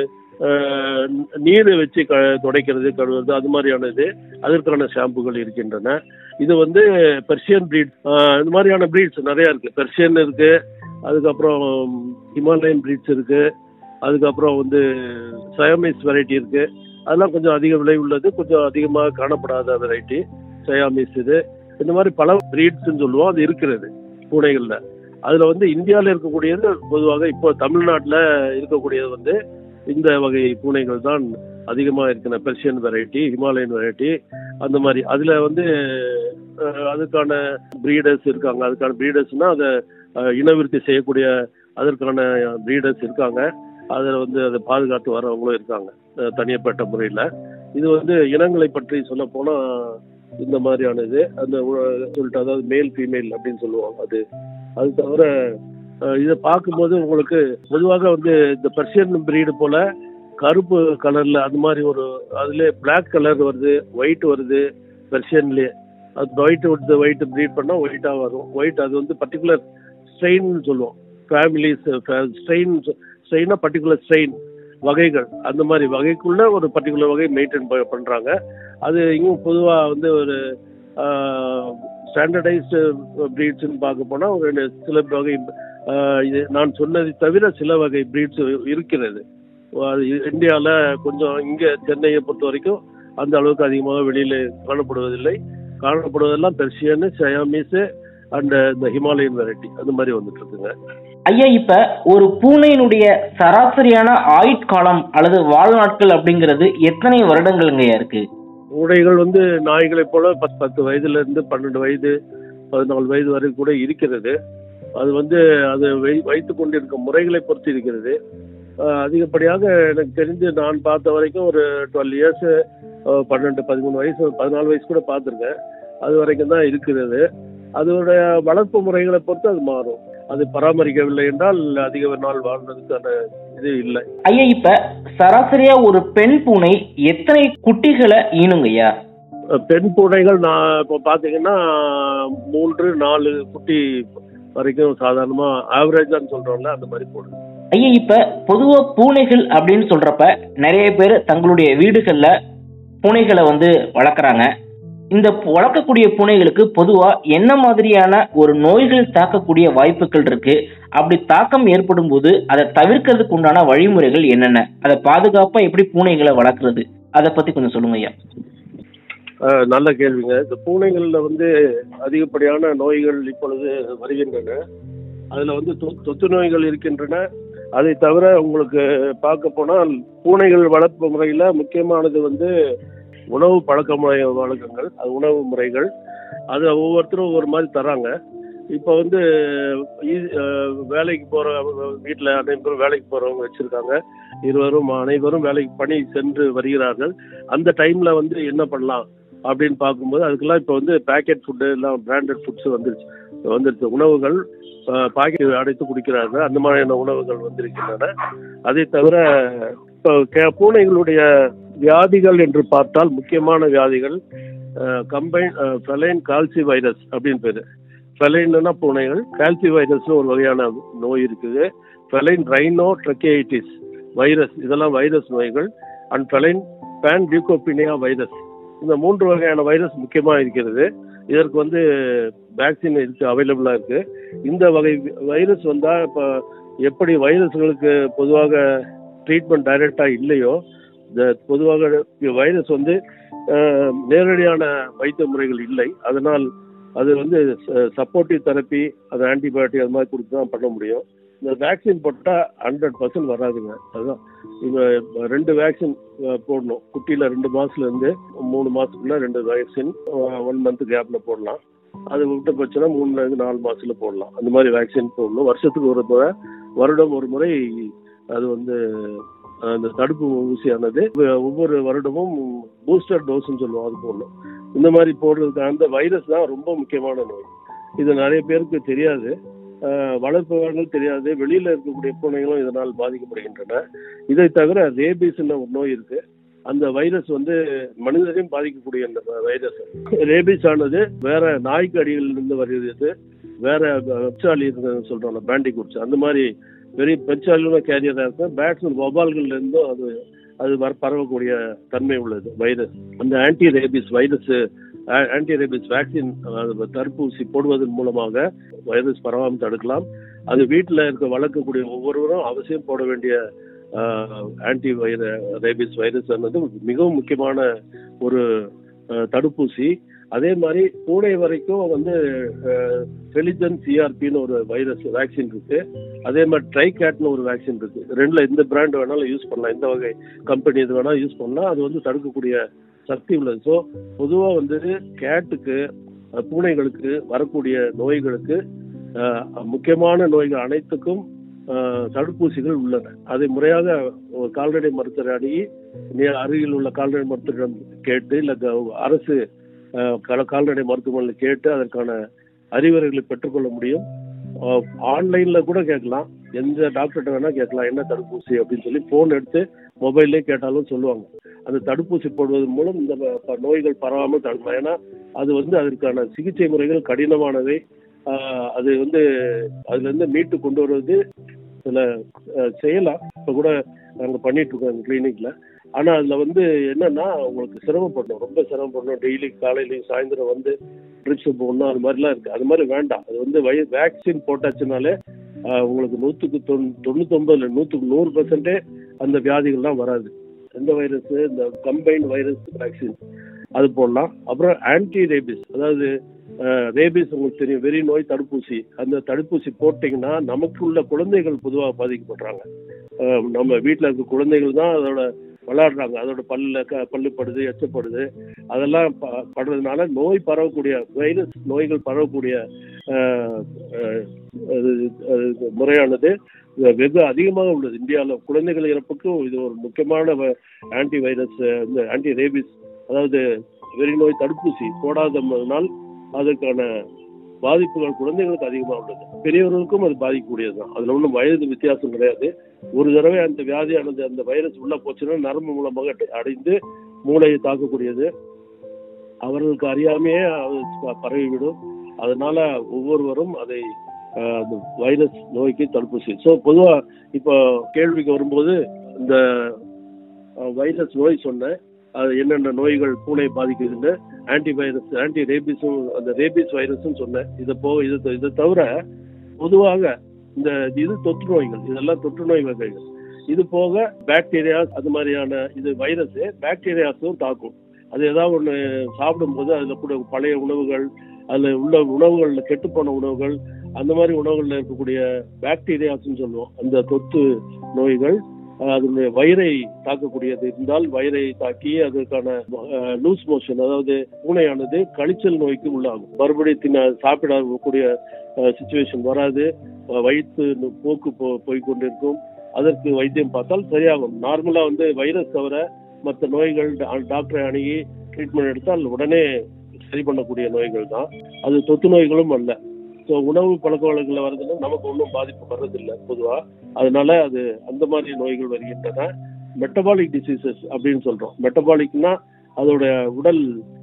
நீர் வச்சு க துடைக்கிறது, கழுவுறது, அது மாதிரியானது அதற்கான ஷாம்புகள் இருக்கின்றன. இது வந்து பெர்ஷியன் ப்ரீட், இந்த மாதிரியான ப்ரீட்ஸ் நிறையா இருக்குது. பெர்ஷியன் இருக்குது, அதுக்கப்புறம் ஹிமாலயன் ப்ரீட்ஸ் இருக்குது, அதுக்கப்புறம் வந்து சயாமீஸ் வெரைட்டி இருக்குது. அதெல்லாம் கொஞ்சம் அதிக விலை உள்ளது, கொஞ்சம் அதிகமாக காணப்படாத வெரைட்டி சயாமீஸ். இது இந்த மாதிரி பல ப்ரீட்ஸ்ன்னு சொல்லுவோம், அது இருக்கிறது பூனைகளில். அதில் வந்து இந்தியாவில் இருக்கக்கூடியது பொதுவாக இப்போ தமிழ்நாட்டில் இருக்கக்கூடியது வந்து இந்த வகை பூனைகள் தான் அதிகமாக இருக்கிற பெர்ஷியன் வெரைட்டி, ஹிமாலயன் வெரைட்டி, அந்த மாதிரி. அதில் வந்து அதுக்கான ப்ரீடர்ஸ் இருக்காங்க. அதுக்கான ப்ரீடர்ஸ்னால் அதை இனவிருத்தி செய்யக்கூடிய அதற்கான ப்ரீடர்ஸ் இருக்காங்க. அதில் வந்து அதை பாதுகாத்து வரவங்களும் இருக்காங்க தனியப்பட்ட முறையில். இது வந்து இனங்களை பற்றி சொல்ல போனால் இந்த மாதிரியானது அந்த சொல்லிட்டு, அதாவது மேல் ஃபீமேல் அப்படின்னு சொல்லுவாங்க. அது அது தவிர இதை பார்க்கும்போது உங்களுக்கு பொதுவாக வந்து இந்த பெர்சியன் பிரீடு போல கருப்பு கலர்ல அது மாதிரி ஒரு அதுல பிளாக் கலர் வருது, ஒயிட் வருது பெர்சியன்லயே. அது ஒயிட் விட்டு ஒயிட் ப்ரீட் பண்ணா ஒயிட்டா வரும். ஒயிட் அது வந்து பர்டிகுலர் ஸ்ட்ரெயின் சொல்லுவோம். ஃபேமிலிஸ் ஸ்ட்ரெயின் ஸ்ட்ரெயினா பர்டிகுலர் ஸ்ட்ரெயின் வகைகள், அந்த மாதிரி வகைக்குள்ள ஒரு பர்டிகுலர் வகை மெயின்டைன் பண்றாங்க. அது இங்கும் பொதுவாக வந்து ஒரு ஸ்டாண்டர்டைஸ்டு ப்ரீட்ஸ்ன்னு பார்க்க போனால் ஒரு சில வகை இது நான் சொன்னதை தவிர சில வகை ப்ரீட்ஸ் இருக்கிறது. அது இந்தியாவில் கொஞ்சம் இங்கே சென்னையை பொறுத்த வரைக்கும் அந்த அளவுக்கு அதிகமாக வெளியில் காணப்படுவதில்லை. காணப்படுவதெல்லாம் பெர்சியனு, சயாமீஸு அண்ட் இந்த ஹிமாலயன் வெரைட்டி அந்த மாதிரி வந்துட்டு இருக்குங்க.
ஐயா, இப்ப ஒரு பூனையினுடைய சராசரியான ஆயுட்காலம் அல்லது வாழ்நாட்கள் அப்படிங்கிறது எத்தனை வருடங்கள்ங்கய்யா இருக்கு?
பூனைகள் வந்து நாய்களை போல பத்து பத்து வயதுல இருந்து பன்னெண்டு வயது பதினாலு வயது வரை கூட இருக்கிறது. அது வந்து அது வைத்து கொண்டிருக்கும் முறைகளை பொறுத்து இருக்கிறது. அதிகப்படியாக எனக்கு தெரிஞ்சு நான் பார்த்த வரைக்கும் ஒரு டுவெல் இயர்ஸ் பன்னெண்டு பதிமூணு வயசு பதினாலு வயசு கூட பார்த்துருக்கேன். அது வரைக்கும் தான் இருக்கிறது. அதோடைய வளர்ப்பு முறைகளை பொறுத்து அது மாறும். அது பராமரிக்கவில்லை என்றால் அதிக நாள் வாழ்றதுக்கான இது இல்லை.
ஐயா, இப்ப சராசரியா ஒரு பெண் பூனை எத்தனை குட்டிகளை ஈனுங்கய்யா?
பெண் பூனைகள் நான் இப்போ பார்த்தீங்கன்னா மூன்று நாலு குட்டி வரைக்கும் சாதாரணமா ஆவரேஜான்னு சொல்றோம்ல அந்த மாதிரி போடுது.
ஐயா, இப்ப பொதுவா பூனைகள் அப்படின்னு சொல்றப்ப நிறைய பேர் தங்களுடைய வீடுகள்ல பூனைகளை வந்து வளர்க்குறாங்க. இந்த வளர்க்கக்கூடிய பூனைகளுக்கு பொதுவா என்ன மாதிரியான ஒரு நோய்கள் தாக்கக்கூடிய வாய்ப்புகள் இருக்கு? அப்படி தாக்கம் ஏற்படும் போது அதை தவிர்க்கிறதுக்கு உண்டான வழிமுறைகள் என்னென்ன? அதை பாதுகாப்பா எப்படி பூனைகளை வளர்க்குறது, அதை பத்தி கொஞ்சம் சொல்லுங்க ஐயா.
நல்ல கேள்விங்க. இந்த பூனைகள்ல வந்து அதிகப்படியான நோய்கள் இப்பொழுது வருகின்றன. அதுல வந்து தொத்து நோய்கள் இருக்கின்றன. அதை தவிர உங்களுக்கு பார்க்க போனால் பூனைகள் வளர்ப்பு முறையில முக்கியமானது வந்து உணவு பழக்க முறை வழக்கங்கள், அது உணவு முறைகள். அது ஒவ்வொருத்தரும் ஒவ்வொரு மாதிரி தராங்க. இப்போ வந்து வேலைக்கு போகிற வீட்டில் அனைவரும் வேலைக்கு போகிறவங்க வச்சுருக்காங்க. இருவரும் அனைவரும் வேலைக்கு பணி சென்று வருகிறார்கள். அந்த டைமில் வந்து என்ன பண்ணலாம் அப்படின்னு பார்க்கும்போது அதுக்கெல்லாம் இப்போ வந்து பேக்கெட் ஃபுட்டு எல்லாம் பிராண்டட் ஃபுட்ஸ் வந்துருச்சு வந்துருச்சு உணவுகள் பாக்கெட் அடைத்து குடிக்கிறார்கள். அந்த மாதிரியான உணவுகள் வந்திருக்கின்றன. அதை தவிர இப்போ பூனைகளுடைய வியாதிகள் என்று பார்த்தால் முக்கியமான வியாதிகள் கம்பைன் ஃபெலைன் கால்சி வைரஸ் அப்படின்னு பேரு. ஃபெலைன்னா பூனைகள், கால்சி வைரஸ்னு ஒரு வகையான நோய் இருக்குது. ஃபெலைன் ரைனோ ட்ரக்கியைட்டிஸ் வைரஸ், இதெல்லாம் வைரஸ் நோய்கள். And feline panleukopenia virus, இந்த மூன்று வகையான வைரஸ் முக்கியமாக இருக்கிறது. இதற்கு வந்து வேக்சின் இருக்கு, அவைலபிளாக இருக்கு. இந்த வகை வைரஸ் வந்தால் இப்போ எப்படி வைரஸ்களுக்கு பொதுவாக ட்ரீட்மெண்ட் டைரக்டாக இல்லையோ, இந்த பொதுவாக வைரஸ் வந்து நேரடியான வைத்திய முறைகள் இல்லை. அதனால் அது வந்து சப்போர்ட்டிவ் தெரப்பி, அது ஆன்டிபயோட்டிக் அது மாதிரி கொடுத்து தான் பண்ண முடியும். இந்த வேக்சின் போட்டால் ஹண்ட்ரட் பர்சன்ட் வராதுங்க. அதுதான் இவங்க ரெண்டு வேக்சின் போடணும். குட்டியில் ரெண்டு மாதத்துலேருந்து மூணு மாதத்துக்குள்ள ரெண்டு வேக்சின் ஒன் மந்த் கேப்பில் போடலாம். அது விட்டு போச்சுன்னா மூணுலேருந்து நாலு மாதத்தில் போடலாம். அந்த மாதிரி வேக்சின் போடணும். வருஷத்துக்கு ஒரு முறை, வருடம் ஒரு முறை அது வந்து அந்த தடுப்பு ஊசியானது ஒவ்வொரு வருடமும் பூஸ்டர் டோஸ்ன்னு சொல்லுவோம், அது போடணும். இந்த மாதிரி போடுறதுக்கு அந்த வைரஸ் தான் ரொம்ப முக்கியமான நோய். இது நிறைய பேருக்கு தெரியாது, வளர்ப்பவர்கள் தெரியாது. வெளியில இருக்கக்கூடிய பூனைகளும் இதனால் பாதிக்கப்படுகின்றன. இதை தவிர ரேபிஸ்ன்னு ஒரு நோய் இருக்கு. அந்த வைரஸ் வந்து மனிதரையும் பாதிக்கக்கூடிய அந்த வைரஸ். ரேபிஸ் ஆனது வேற நாய்க்கு அடியிலிருந்து வருகிறது. வேற பெச்சாலி சொல்றோம்ல, பேண்டிகூட்ஸ், அந்த மாதிரி வெறும் பெச்சாலியும் கேரியராக இருக்கு. பேட்ஸ் வபால்கள்ல இருந்தும் அது அது வர பரவக்கூடிய தன்மை உள்ளது வைரஸ். அந்த anti rabies virus anti rabies vaccine தடுப்பூசி போடுவதன் மூலமாக வைரஸ் பரவாமல் தடுக்கலாம். அது வீட்டில் இருக்க வளர்க்கக்கூடிய ஒவ்வொருவரும் அவசியம் போட வேண்டிய ஆன்டி வைர ரேபிஸ் வைரஸ் ஆனது மிகவும் முக்கியமான ஒரு தடுப்பூசி. அதே மாதிரி பூனை வரைக்கும் வந்து டெலிஜன் சிஆர்பின்னு ஒரு வைரஸ் வேக்சின் இருக்கு. அதே மாதிரி ட்ரைகேட்னு ஒரு வேக்சின் இருக்கு. ரெண்டுல எந்த பிராண்ட் வேணாலும் யூஸ் பண்ணலாம், எந்த வகை கம்பெனி இது வேணாலும் யூஸ் பண்ணலாம். அது வந்து தடுக்கக்கூடிய சக்தி உள்ளது. ஸோ பொதுவாக வந்து கேட்டுக்கு, பூனைகளுக்கு வரக்கூடிய நோய்களுக்கு, முக்கியமான நோய்கள் அனைத்துக்கும் தடுப்பூசிகள் உள்ளன. அதை முறையாக கால்நடை மருத்துவர் அணுகி அருகில் உள்ள கால்நடை மருத்துவரிடம் கேட்டு, இல்லை அரசு கால்நடை மருத்துவமனையில் கேட்டு அதற்கான அறிவுரைகளை பெற்றுக்கொள்ள முடியும். ஆன்லைன்ல கூட கேட்கலாம், எந்த டாக்டர்கிட்ட வேணா கேட்கலாம் என்ன தடுப்பூசி அப்படின்னு சொல்லி போன் எடுத்து மொபைல்லே கேட்டாலும் சொல்லுவாங்க. அந்த தடுப்பூசி போடுவதன் மூலம் இந்த நோய்கள் பரவாமல் தடுக்கலாம். ஏன்னா அது வந்து அதற்கான சிகிச்சை முறைகள் கடினமானவை. அது வந்து அதுல இருந்து மீட்டு கொண்டு வருவது சில செய்யலாம். இப்ப கூட நாங்க பண்ணிட்டு இருக்கோம் கிளினிக்ல. ஆனா அதுல வந்து என்னன்னா உங்களுக்கு சிரமப்படணும், ரொம்ப சிரமப்படணும். டெய்லி காலையிலையும் சாயந்தரம் வந்து ட்ரிப்ஸ் போடணும், அது மாதிரிலாம் இருக்கு. அது மாதிரி வேண்டாம். அது வந்து வய வேக்சின் போட்டாச்சுனாலே உங்களுக்கு நூற்றுக்கு தொண்ணூ தொண்ணூத்தொன்பதுல நூற்றுக்கு நூறு பர்சன்டே அந்த வியாதிகள்லாம் வராது. எந்த வைரஸ், இந்த கம்பைன்ட் வைரஸ் வேக்சின் அது போடலாம். அப்புறம் ஆன்டி ரேபிஸ், அதாவது ரேபிஸ் உங்களுக்கு தெரியும், வெறி நோய் தடுப்பூசி. அந்த தடுப்பூசி போட்டிங்கன்னா நமக்கு உள்ள குழந்தைகள் பொதுவாக பாதிக்கப்படுறாங்க. நம்ம வீட்டில் இருக்க குழந்தைகள் தான் அதோட விளையாடுறாங்க, அதோட பல்ல க பல்லு படுது, எச்சப்படுது. அதெல்லாம் ப படுறதுனால நோய் பரவக்கூடிய வைரஸ் நோய்கள் பரவக்கூடிய முறையானது வெகு அதிகமாக உள்ளது இந்தியாவில். குழந்தைகள் இறப்புக்கு இது ஒரு முக்கியமான ஆன்டி வைரஸ், இந்த ஆன்டி ரேபிஸ், அதாவது வெறி நோய் தடுப்பூசி போடாதனால் அதற்கான பாதிப்புகள் குழந்தைகளுக்கு அதிகமாக உள்ளது. பெரியவர்களுக்கும் அது பாதிக்கக்கூடியது தான். அதுல ஒன்றும் வயது வித்தியாசம் கிடையாது. ஒரு தடவை அந்த வியாதியானது, அந்த வைரஸ் உள்ள போச்சுன்னா நரம்பு மூலமாக அடைந்து மூளையை தாக்கக்கூடியது. அவர்களுக்கு அறியாமையே பரவிவிடும். அதனால ஒவ்வொருவரும் அதை அந்த வைரஸ் நோய்க்கு தடுப்பூசி. ஸோ பொதுவாக இப்போ கேள்விக்கு வரும்போது இந்த வைரஸ் நோய் சொன்னேன், அது என்னென்ன நோய்கள் பூனை பாதிக்குதுன்னு. ஆன்டி வைரஸ், ஆன்டி ரேபிஸும், அந்த ரேபிஸ் வைரஸும் சொன்னேன். இதை போக இது இதை தவிர பொதுவாக இந்த இது தொற்று நோய்கள், இதெல்லாம் தொற்று நோய் வகைகள். இது போக பாக்டீரியாஸ், அது மாதிரியான இது வைரஸ் பாக்டீரியாஸும் தாக்கும். அது ஏதாவது ஒன்று சாப்பிடும்போது அதில் கூட பழைய உணவுகள், அதில் உள்ள உணவுகளில் கெட்டுப்போன உணவுகள், அந்த மாதிரி உணவுகளில் இருக்கக்கூடிய பாக்டீரியாஸ்ன்னு சொல்லுவோம். அந்த தொற்று நோய்கள் அதனுடைய வயிறை தாக்கக்கூடியது இருந்தால் வயிறை தாக்கி அதற்கான லூஸ் மோஷன், அதாவது பூனையானது கழிச்சல் நோய்க்கு உள்ளாகும். மறுபடியும் தின்ன சாப்பிடக்கூடிய சிச்சுவேஷன் வராது. வயிற்று போக்கு போ போய்கொண்டிருக்கும். அதற்கு வைத்தியம் பார்த்தால் சரியாகும். நார்மலா வந்து வைரஸ் தவிர மற்ற நோய்கள் டாக்டரை அணுகி ட்ரீட்மெண்ட் எடுத்தால் உடனே சரி பண்ணக்கூடிய நோய்கள் தான். அது தொத்து நோய்களும் அல்ல. ஸோ உணவு பழக்க வழக்கங்கள் வருதுன்னா நமக்கு ஒன்றும் பாதிப்பு வர்றதில்லை பொதுவாக. அதனால அது அந்த மாதிரி நோய்கள் வருகின்றன. மெட்டபாலிக் டிசீசஸ் அப்படின்னு சொல்றோம். மெட்டபாலிக்னா அதோட உடல்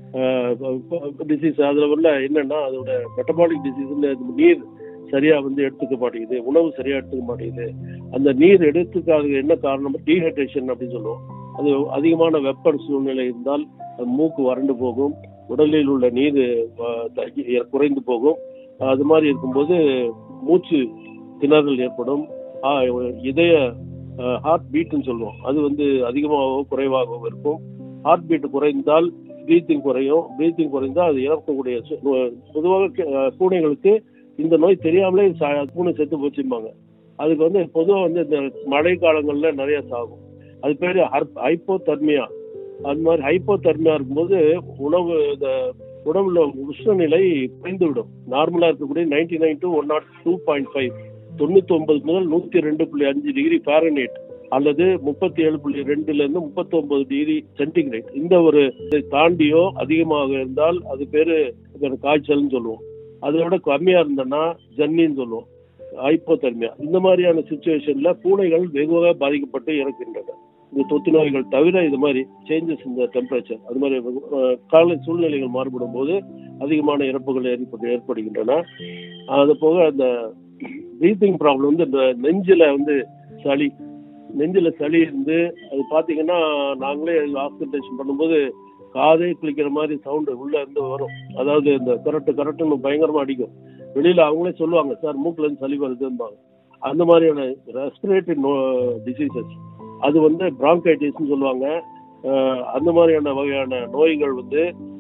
டிசீஸ். அதுல உள்ள என்னன்னா அதோட மெட்டபாலிக் டிசீஸ்ல நீர் சரியா வந்து எடுத்துக்க மாட்டேங்குது, உணவு சரியா எடுத்துக்க மாட்டேங்குது. அந்த நீர் எடுத்துக்காத என்ன காரணம்? டீஹைட்ரேஷன் அப்படின்னு சொல்லுவோம். அது அதிகமான வெப்ப சூழ்நிலை இருந்தால் மூக்கு வறண்டு போகும், உடலில் உள்ள நீர் குறைந்து போகும். அது மாதிரி இருக்கும்போது மூச்சு திணறல் ஏற்படும். இதய ஹார்ட் பீட்னு சொல்லுவோம், அது வந்து அதிகமாகவோ குறைவாகவோ இருக்கும். ஹார்ட் பீட் குறைந்தால் பிரீத்திங் குறையும். பிரீத்திங் குறைந்தால் அது இறக்கக்கூடிய. பொதுவாக பூனைகளுக்கு இந்த நோய் தெரியாமலே பூனை செத்து போச்சுப்பாங்க. அதுக்கு வந்து பொதுவாக வந்து இந்த மழை காலங்கள்ல நிறைய சாகும். அது பேரு ஹைப்போதர்மியா. அது மாதிரி ஹைப்போதர்மியா இருக்கும்போது உணவு இந்த உடம்புல உஷ்ணநிலை குறைந்து விடும். நார்மலா இருக்கக்கூடிய ninety nine to one nought two point five தொண்ணூத்தி ஒன்பது முதல் நூத்தி ரெண்டு புள்ளி அஞ்சு டிகிரி ஃபாரன்ஹீட் அல்லது முப்பத்தி ஏழு புள்ளி ரெண்டுல இருந்து முப்பத்தி ஒன்பது டிகிரி சென்டிகிரேட். இந்த ஒரு தாண்டியோ அதிகமாக இருந்தால் அது பேரு காய்ச்சல்னு சொல்லுவோம். அதை விட கம்மியா இருந்தோம்னா ஜன்னின்னு சொல்லுவோம், ஹைப்போதர்மியா. இந்த மாதிரியான சிச்சுவேஷன்ல பூனைகள் வெகுவாக பாதிக்கப்பட்டு இறக்கின்றன. இந்த தொத்து நோய்கள் தவிர இது மாதிரி சேஞ்சஸ் இந்த டெம்பரேச்சர், அது மாதிரி கால சூழ்நிலைகள் மாறுபடும் போது அதிகமான இறப்புகள் ஏற்பட்டு ஏற்படுகின்றன. அது போக அந்த பிரீத்திங் ப்ராப்ளம் வந்து இந்த நெஞ்சில வந்து சளி, நெஞ்சில சளி இருந்து அது பார்த்தீங்கன்னா நாங்களே ஹாஸ்பிட்டலைசேஷன் பண்ணும்போது காதே கிளிக்கிற மாதிரி சவுண்டு உள்ள இருந்து வரும். அதாவது இந்த கரெக்டு கரெக்டுன்னு பயங்கரமா அடிக்கும். வெளியில அவங்களே சொல்லுவாங்க, சார் மூக்குல இருந்து சளி வருதுன்பாங்க. அந்த மாதிரியான ரெஸ்பிரேட்டரி நோ டிசீசஸ், அது வந்து பிராங்கைட்டிஸ்ன்னு சொல்லுவாங்க. அந்த மாதிரியான வகையான நோய்கள் வந்து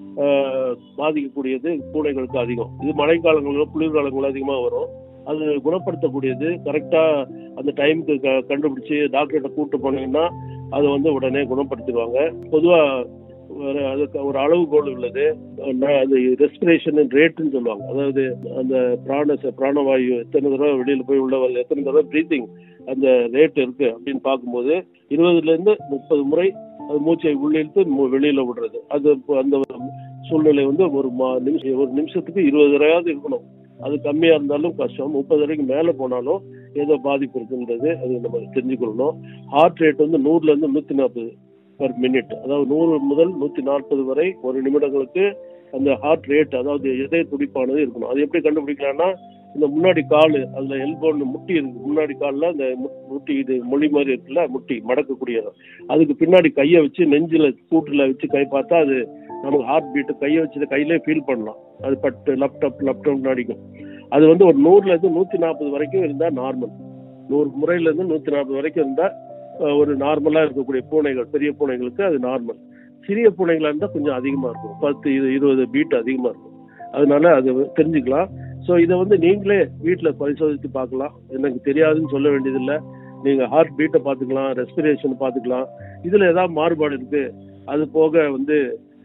பாதிக்கக்கூடியது பூனைகளுக்கு அதிகம். இது மழைக்காலங்களிலும் குளிர்காலங்களும் அதிகமாக வரும். அது குணப்படுத்தக்கூடியது கரெக்டா அந்த டைமுக்கு க கண்டுபிடிச்சு டாக்டர்கிட்ட கூப்பிட்டு போனீங்கன்னா அதை வந்து உடனே குணப்படுத்திடுவாங்க. பொதுவாக அதுக்கு ஒரு அளவுகோல் உள்ளது. அது ரெஸ்பிரேஷன் ரேட்டுன்னு சொல்லுவாங்க. அதாவது அந்த பிராண பிராணவாயு எத்தனை தடவை வெளியில போய் உள்ள வருது, எத்தனை தடவை பிரீத்திங் அந்த ரேட் இருக்கு அப்படின்னு பார்க்கும்போது இருபதுல இருந்து முப்பது முறை அது மூச்சை உள்ளிழுத்து வெளியில விடுறது. அது அந்த சூழ்நிலை வந்து ஒரு நிமிஷம் ஒரு நிமிஷத்துக்கு இருபது தடவையாவது இருக்கணும். அது கம்மியாக இருந்தாலும் கஷ்டம், முப்பது வரைக்கும் மேலே போனாலும் ஏதோ பாதிப்பு இருக்குன்றது அது நம்ம தெரிஞ்சுக்கொள்ளணும். ஹார்ட் ரேட் வந்து நூறுலேருந்து நூற்றி நாற்பது பர் மினிட், அதாவது நூறு முதல் நூற்றி நாற்பது வரை ஒரு நிமிடங்களுக்கு அந்த ஹார்ட் ரேட், அதாவது இதய துடிப்பானது இருக்கணும். அது எப்படி கண்டுபிடிக்கலாம்னா, இந்த முன்னாடி கால், அதில் எல்போன்னு முட்டி இருக்கு, முன்னாடி காலில் அந்த முட்டி, இது மொழி மாதிரி இருக்குல்ல, முட்டி மடக்கக்கூடியது, அதுக்கு பின்னாடி கையை வச்சு நெஞ்சில் கூட்டில் வச்சு கை பார்த்தா அது நமக்கு ஹார்ட் பீட்டு, கையை வச்சு கையிலே ஃபீல் பண்ணலாம். அது பட்டு லப்டப் லப்டப் அடிக்கும். அது வந்து ஒரு நூறுலேருந்து நூற்றி நாற்பது வரைக்கும் இருந்தால் நார்மல். நூறு முறையிலேருந்து நூற்றி நாற்பது வரைக்கும் இருந்தால் ஒரு நார்மலாக இருக்கக்கூடிய பூனைகள், பெரிய பூனைகளுக்கு அது நார்மல். சிறிய பூனைகளாக இருந்தால் கொஞ்சம் அதிகமாக இருக்கும், பத்து இது இருபது பீட் அதிகமாக இருக்கும். அதனால அது தெரிஞ்சுக்கலாம். ஸோ இதை வந்து நீங்களே வீட்டில் பரிசோதித்து பார்க்கலாம். எனக்கு தெரியாதுன்னு சொல்ல வேண்டியதில்லை. நீங்கள் ஹார்ட் பீட்டை பார்த்துக்கலாம், ரெஸ்பிரேஷன் பார்த்துக்கலாம். இதில் ஏதாவது மாறுபாடு இருக்குது, அது போக வந்து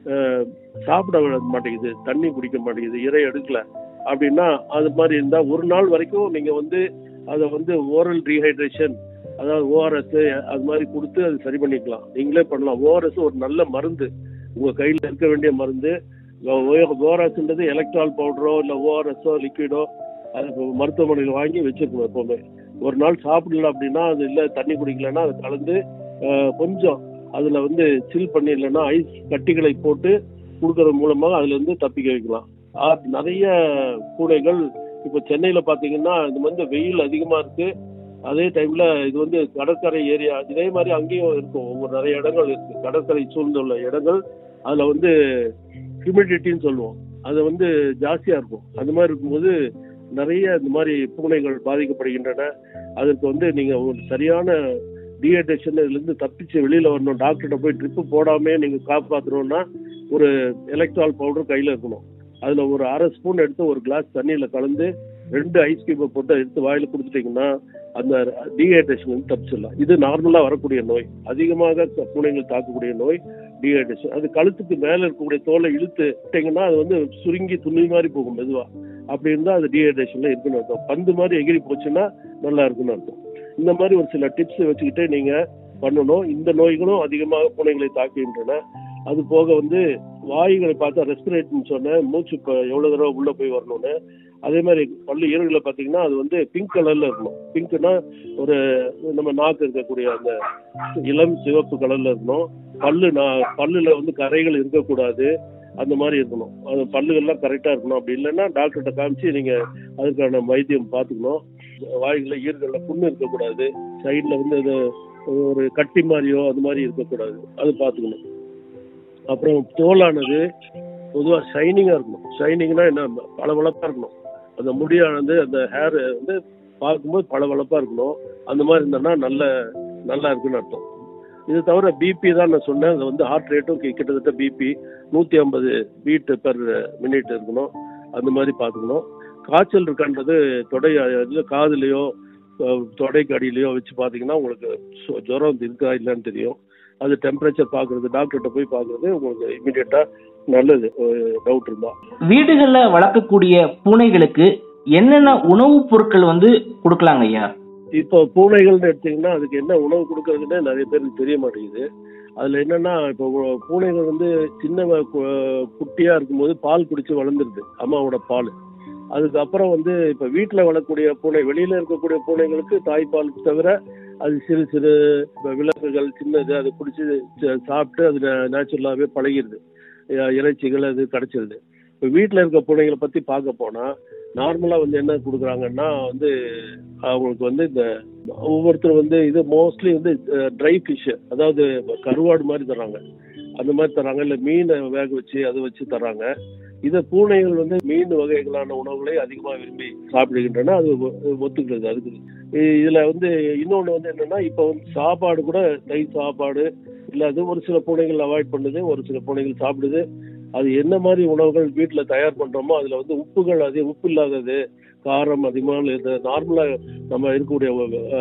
சாப்பிட மாட்டேங்குது, தண்ணி குடிக்க மாட்டேங்குது, இறை எடுக்கல அப்படின்னா, அது மாதிரி இருந்தால் ஒரு நாள் வரைக்கும் நீங்கள் வந்து அதை வந்து ஓரல் டீஹைட்ரேஷன், அதாவது ஓஆர்எஸ் அது மாதிரி கொடுத்து அது சரி பண்ணிக்கலாம். நீங்களே பண்ணலாம். ஓஆர்எஸ் ஒரு நல்ல மருந்து, உங்கள் கையில் இருக்க வேண்டிய மருந்து. ஓஆர்எஸ்ன்றது எலக்ட்ரால் பவுடரோ இல்லை ஓஆர்எஸோ லிக்விடோ அது மருத்துவமனையில் வாங்கி வச்சுருக்கணும் எப்போவுமே. ஒரு நாள் சாப்பிடல அப்படின்னா, அது இல்லை தண்ணி குடிக்கலன்னா அது கலந்து கொஞ்சம் அதில் வந்து சில் பண்ணி, இல்லைன்னா ஐஸ் கட்டிகளை போட்டு கொடுக்கறது மூலமாக அதுலேருந்து தப்பிக்க வைக்கலாம். நிறைய பூனைகள் இப்போ சென்னையில் பார்த்தீங்கன்னா இது வந்து வெயில் அதிகமாக இருக்குது, அதே டைமில் இது வந்து கடற்கரை ஏரியா, இதே மாதிரி அங்கேயும் இருக்கும். ஒவ்வொரு நிறைய இடங்கள் இருக்குது கடற்கரை சூழ்ந்துள்ள இடங்கள். அதில் வந்து ஹியூமிடிட்டின்னு சொல்லுவோம், அது வந்து ஜாஸ்தியாக இருக்கும். அந்த மாதிரி இருக்கும்போது நிறைய இந்த மாதிரி பூனைகள் பாதிக்கப்படுகின்றன. அதற்கு வந்து நீங்கள் ஒரு சரியான டீஹைட்ரேஷன் இதுலேருந்து தப்பிச்சு வெளியில் வரணும். டாக்டர்கிட்ட போய் ட்ரிப்பு போடாமே நீங்கள் காப்பாற்றணும்னா ஒரு எலக்ட்ரால் பவுடர் கையில் இருக்கணும். அதில் ஒரு அரை ஸ்பூன் எடுத்து ஒரு கிளாஸ் தண்ணியில் கலந்து ரெண்டு ஐஸ் கியூபை போட்டு எடுத்து வாயில் கொடுத்துட்டிங்கன்னா அந்த டீஹைட்ரேஷன் வந்து தப்பிச்சிடலாம். இது நார்மலாக வரக்கூடிய நோய், அதிகமாக பூனைகள் தாக்கக்கூடிய நோய் டீஹைட்ரேஷன். அது கழுத்துக்கு மேலே இருக்கக்கூடிய தோலை இழுத்து விட்டிங்கன்னா அது வந்து சுருங்கி துணி மாதிரி போகும் மெதுவாக. அப்படி இருந்தால் அது டீஹைட்ரேஷனில் இருக்குன்னு அர்த்தம். பந்து மாதிரி எகிரி போச்சுன்னா நல்லா இருக்குன்னு அர்த்தம். இந்த மாதிரி ஒரு சில டிப்ஸ் வச்சுக்கிட்டே நீங்கள் பண்ணணும். இந்த நோய்களும் அதிகமாக பூனைகளை தாக்குகின்றன. அது போக வந்து வாயுகளை பார்த்தா ரெஸ்பிரேட்டர்னு சொன்னேன், மூச்சு இப்போ எவ்வளோ தடவை உள்ளே போய் வரணும்னு. அதே மாதிரி பல்லு ஈரல்களை பார்த்தீங்கன்னா அது வந்து பிங்க் கலரில் இருக்கணும். பிங்க்னா ஒரு நம்ம நாக்கு இருக்கக்கூடிய அந்த இளம் சிவப்பு கலரில் இருக்கணும். பல்லு நான் பல்லில் வந்து கரைகள் இருக்கக்கூடாது, அந்த மாதிரி இருக்கணும். அது பல்லுகள்லாம் கரெக்டாக இருக்கணும். அப்படி இல்லைன்னா டாக்டர்கிட்ட காமிச்சு நீங்கள் அதுக்கான வைத்தியம் பார்த்துக்கணும். வாய்களில் ஈரல்களில் புண்ணு இருக்கக்கூடாது, சைடில் வந்து அது ஒரு கட்டி மாதிரியோ அது மாதிரி இருக்கக்கூடாது, அது பார்த்துக்கணும். அப்புறம் தோலானது பொதுவாக ஷைனிங்காக இருக்கணும். ஷைனிங்னா என்ன, பளபளப்பாக இருக்கணும். அந்த முடியானது அந்த ஹேர் வந்து பார்க்கும்போது பளபளப்பாக இருக்கணும். அந்த மாதிரி இருந்தோன்னா நல்ல நல்லா இருக்குன்னு அர்த்தம். இது தவிர பிபி தான் நான் சொன்னேன். அது வந்து ஹார்ட் ரேட்டும் கிட்டத்தட்ட பிபி நூற்றி ஐம்பது பீட் பெர் மினிட் இருக்கணும். அந்த மாதிரி பார்த்துக்கணும். காய்ச்சல் இருக்கான்றது தொடை காதுலையோ தொடைக்கு அடியிலையோ வச்சு பார்த்தீங்கன்னா உங்களுக்கு ஜுரம் இருக்கா இல்லைன்னு தெரியும். அது டெம்பரேச்சர் பார்க்குறது, டாக்டர்கிட்ட போய் பார்க்குறது உங்களுக்கு இமீடியட்டாக நல்லது டவுட் இருந்தால்.
வீடுகளில் வளர்க்கக்கூடிய பூனைகளுக்கு என்னென்ன உணவுப் பொருட்கள் வந்து கொடுக்கலாங்க ஐயா?
இப்போ பூனைகள்னு எடுத்தீங்கன்னா அதுக்கு என்ன உணவு கொடுக்கறதுன்னே நிறைய பேருக்கு தெரிய மாட்டேங்குது. அதில் என்னென்னா, இப்போ பூனைகள் வந்து சின்ன குட்டியாக இருக்கும்போது பால் குடித்து வளர்ந்துருது, அம்மாவோட பால். அதுக்கப்புறம் வந்து இப்போ வீட்டில் வளரக்கூடிய பூனை, வெளியில் இருக்கக்கூடிய பூனைகளுக்கு தாய்ப்பால் தவிர அது சிறு சிறு விலங்குகள் சின்னது அதை பிடிச்சி சாப்பிட்டு அது நேச்சுரலாகவே பழகிடுது, இறைச்சிகள் அது கிடச்சிருது. இப்போ வீட்டில் இருக்க பூனைகளை பற்றி பார்க்க போனால் நார்மலாக வந்து என்ன கொடுக்குறாங்கன்னா வந்து அவங்களுக்கு வந்து இந்த ஒவ்வொருத்தரும் வந்து இது மோஸ்ட்லி வந்து ட்ரை ஃபிஷ்ஷு, அதாவது கருவாடு மாதிரி தராங்க, அந்த மாதிரி தராங்க. இல்லை மீனை வேக வச்சு அதை வச்சு தராங்க. இதை பூனைகள் வந்து மீன் வகைகளான உணவுகளை அதிகமாக விரும்பி சாப்பிடுகின்றன. அது ஒத்துக்கிறது. அதுக்கு இதில் வந்து இன்னொன்று வந்து என்னென்னா, இப்போ வந்து சாப்பாடு கூட தை சாப்பாடு இல்லாது ஒரு சில பூனைகள் அவாய்ட் பண்ணுது, ஒரு சில பூனைகள் சாப்பிடுது. அது என்ன மாதிரி உணவுகள் வீட்டில் தயார் பண்ணுறோமோ அதில் வந்து உப்புகள் அதிக உப்பு இல்லாதது, காரம் அதிகமாக இது நார்மலாக நம்ம இருக்கக்கூடிய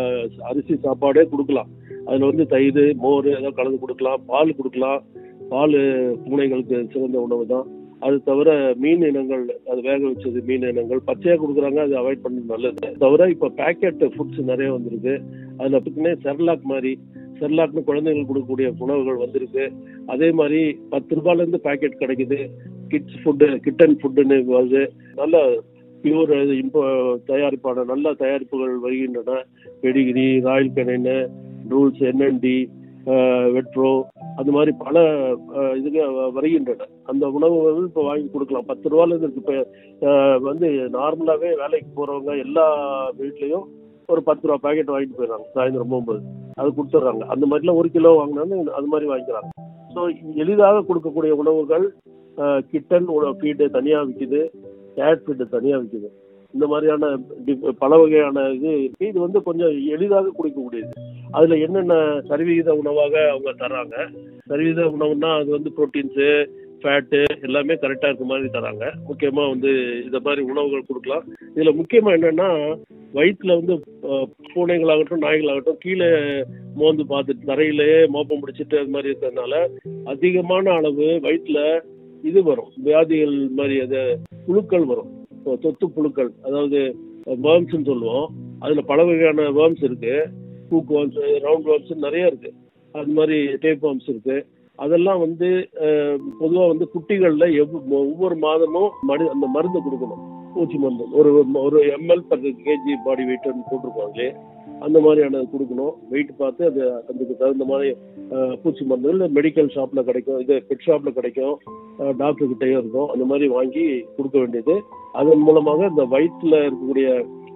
அரிசி சாப்பாடே கொடுக்கலாம். அதில் வந்து தயிர் மோர் ஏதாவது கலந்து கொடுக்கலாம், பால் கொடுக்கலாம். பால் பூனைகளுக்கு சிறந்த உணவு தான். அது தவிர மீன் இனங்கள், அது வேக வச்சது மீன் இனங்கள் பச்சையாக கொடுக்குறாங்க, அது அவாய்ட் பண்ணது நல்லது. தவிர இப்போ பேக்கெட் ஃபுட்ஸ் நிறைய வந்திருக்கு. அதில் பற்றினே செர்லாக் மாதிரி, செர்லாக்னு குழந்தைங்களுக்கு கொடுக்கக்கூடிய உணவுகள் வந்திருக்கு. அதே மாதிரி பத்து ரூபாயிலேருந்து பேக்கெட் கிடைக்குது. கிட்ஸ் ஃபுட்டு, கிட்டன் ஃபுட்டுன்னு வருது. நல்ல பியூர் இப்போ தயாரிப்பான நல்ல தயாரிப்புகள் வருகின்றன. Pedigree, Royal Canin, Drools, N N D, வெட்ரோ, அந்த மாதிரி பல இதுங்க வருகின்றன. அந்த உணவுகள் இப்போ வாங்கி கொடுக்கலாம். பத்து ரூபால இருக்கு. இப்போ வந்து நார்மலாகவே வேலைக்கு போகிறவங்க எல்லா வீட்லேயும் ஒரு பத்து ரூபா பேக்கெட் வாங்கிட்டு போயிடறாங்க. சாயந்தரம் போகும்போது அது கொடுத்துட்றாங்க. அந்த மாதிரிலாம் ஒரு கிலோ வாங்கினாலும் அது மாதிரி வாங்கிக்கிறாங்க. ஸோ எளிதாக கொடுக்கக்கூடிய உணவுகள் கிட்டன் ஃபீடு தனியாக விற்கிது, கேட் ஃபீடு தனியாக விற்கிது. இந்த மாதிரியான பல வகையான இது இது வந்து கொஞ்சம் எளிதாக குடிக்கக்கூடியது. அதுல என்னென்ன சரிவிகித உணவாக அவங்க தர்றாங்க. சரிவிகித உணவுன்னா அது வந்து புரோட்டீன்ஸு, ஃபேட்டு எல்லாமே கரெக்டாக இருக்க மாதிரி தராங்க. முக்கியமாக வந்து இந்த மாதிரி உணவுகள் கொடுக்கலாம். இதில் முக்கியமாக என்னென்னா வயிற்றுல வந்து பூனைகளாகட்டும் நாய்களாகட்டும் கீழே மோந்து பார்த்துட்டு தரையிலேயே மோப்பம் பிடிச்சிட்டு அது மாதிரி இருக்கிறதுனால அதிகமான அளவு வயிற்றுல இது வரும், வியாதிகள் மாதிரி அது புழுக்கள் வரும், தொத்து புழுக்கள், அதாவது வேர்ம்ஸ்ன்னு சொல்லுவோம். அதில் பல வகையான வேர்ம்ஸ் இருக்கு. பூக் வேர்ம்ஸ், ரவுண்ட் வேர்ம்ஸ் நிறைய இருக்கு. அது மாதிரி டேப் வேர்ம்ஸ் இருக்கு. அதெல்லாம் வந்து பொதுவாக வந்து குட்டிகளில் எவ் ஒவ்வொரு மாதமும் மரு அந்த மருந்து கொடுக்கணும். பூச்சி மருந்து ஒரு ஒரு எம்எல் பர் கேஜி பாடி வெயிட்னு போட்டிருப்பாங்களே அந்த மாதிரியான கொடுக்கணும். வெயிட் பார்த்து அது அதுக்கு தகுந்த மாதிரி பூச்சி மருந்துகள் மெடிக்கல் ஷாப்பில் கிடைக்கும், இது பெட் ஷாப்பில் கிடைக்கும், டாக்டர் கிட்டேயும் இருக்கும். அந்த மாதிரி வாங்கி கொடுக்க வேண்டியது. அதன் மூலமாக இந்த வயிற்றில் இருக்கக்கூடிய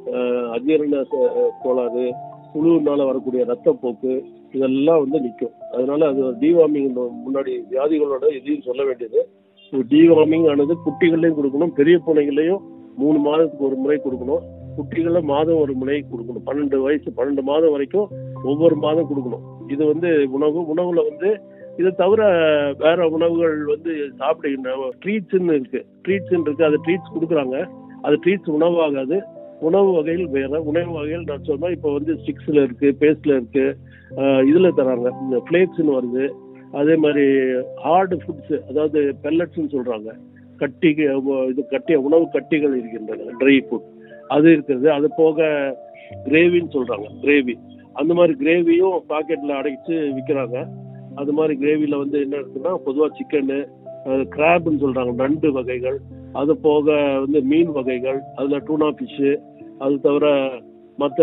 அஜீரண கோளாறு, புழுவினால வரக்கூடிய ரத்தப்போக்கு இதெல்லாம் வந்து நிற்கும். அதனால அது டிவார்மிங் முன்னாடி வியாதிகளோட எதையும் சொல்ல வேண்டியது. டிவார்மிங் ஆனது குட்டிகள்லையும் கொடுக்கணும், பெரிய பூனைகளையும் மூணு மாதத்துக்கு ஒரு முறை கொடுக்கணும். குட்டிகளை மாதம் ஒரு முறை கொடுக்கணும். பன்னெண்டு வயசு பன்னெண்டு மாதம் வரைக்கும் ஒவ்வொரு மாதம் கொடுக்கணும். இது வந்து உணவு உணவுல வந்து இதை தவிர வேற உணவுகள் வந்து சாப்பிடுகின்ற ட்ரீட்ஸ்ன்னு இருக்கு. ட்ரீட்ஸ்ன்னு இருக்கு. அது ட்ரீட்ஸ் கொடுக்குறாங்க. அது ட்ரீட்ஸ் உணவாகாது. உணவு வகைகள் வேற. உணவு வகைகள் நான் சொன்னா இப்போ வந்து ஸ்டிக்ஸ்ல இருக்கு, பேஸ்ட்ல இருக்கு, இதுல தராங்க, இந்த ஃபிளேக்ஸ்ன்னு வருது. அதே மாதிரி ஹார்டு ஃபுட்ஸ், அதாவது பெல்லட்ஸ்ன்னு சொல்றாங்க, கட்டி இது கட்டிய உணவு கட்டிகள் இருக்கின்றன, ட்ரை ஃபுட் அது இருக்குது. அது போக கிரேவின்னு சொல்றாங்க, கிரேவி, அந்த மாதிரி கிரேவியும் பாக்கெட்ல அடைச்சு விற்கிறாங்க. அது மாதிரி கிரேவியில வந்து என்ன இருக்குன்னா பொதுவாக சிக்கனு, கிராப்னு சொல்றாங்க, நண்டு வகைகள், அது போக வந்து மீன் வகைகள், அதுல டூனா ஃபிஷ்ஷு, அது தவிர மற்ற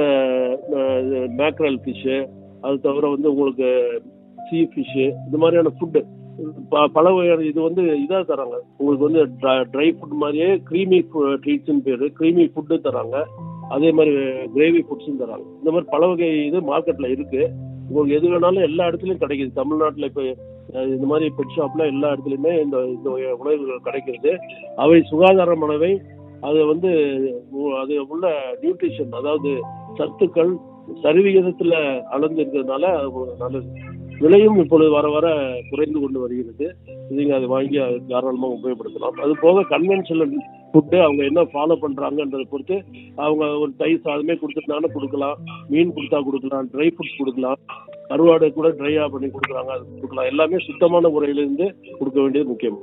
மேக்ரல் ஃபிஷ்ஷு, அது தவிர வந்து உங்களுக்கு சீ ஃபிஷ்ஷு, இந்த மாதிரியான ஃபுட்டு பல வகையான இது வந்து இதாக தராங்க. உங்களுக்கு வந்து ட்ரை ஃபுட் மாதிரியே க்ரீமி ட்ரீட்ஸ்ன்னு பேர், க்ரீமி ஃபுட்டு தராங்க. அதே மாதிரி கிரேவி ஃபுட்ஸும் தராங்க. இந்த மாதிரி பல வகை இது மார்க்கெட்டில் இருக்குது. உங்களுக்கு எது வேணாலும் எல்லா இடத்துலையும் கிடைக்கிது. தமிழ்நாட்டில் இப்போ இந்த மாதிரி பெட் ஷாப்பில் எல்லா இடத்துலையுமே இந்த இந்த உணவுகள் கிடைக்கிறது. அவை சுகாதாரமானவை. அது வந்து அது உள்ள நியூட்ரிஷன், அதாவது சத்துக்கள் சரிவிகிதத்தில் அளந்து இருக்கிறதுனால நல்லது. விலையும் இப்பொழுது வர வர குறைந்து கொண்டு வருகிறது. நீங்கள் அதை வாங்கி தாராளமாக உபயோகப்படுத்தலாம். அது போக கன்வென்ஷனல் ஃபுட்டு அவங்க என்ன ஃபாலோ பண்ணுறாங்கன்றதை பொறுத்து அவங்க ஒரு தயிர் சாதமே கொடுத்துட்டாலும் கொடுக்கலாம், மீன் கொடுத்தா கொடுக்கலாம், ட்ரை ஃப்ரூட்ஸ் கொடுக்கலாம், கருவாடை கூட ட்ரையாக பண்ணி கொடுக்குறாங்க, அது கொடுக்கலாம். எல்லாமே சுத்தமான முறையிலிருந்து கொடுக்க வேண்டியது முக்கியம்.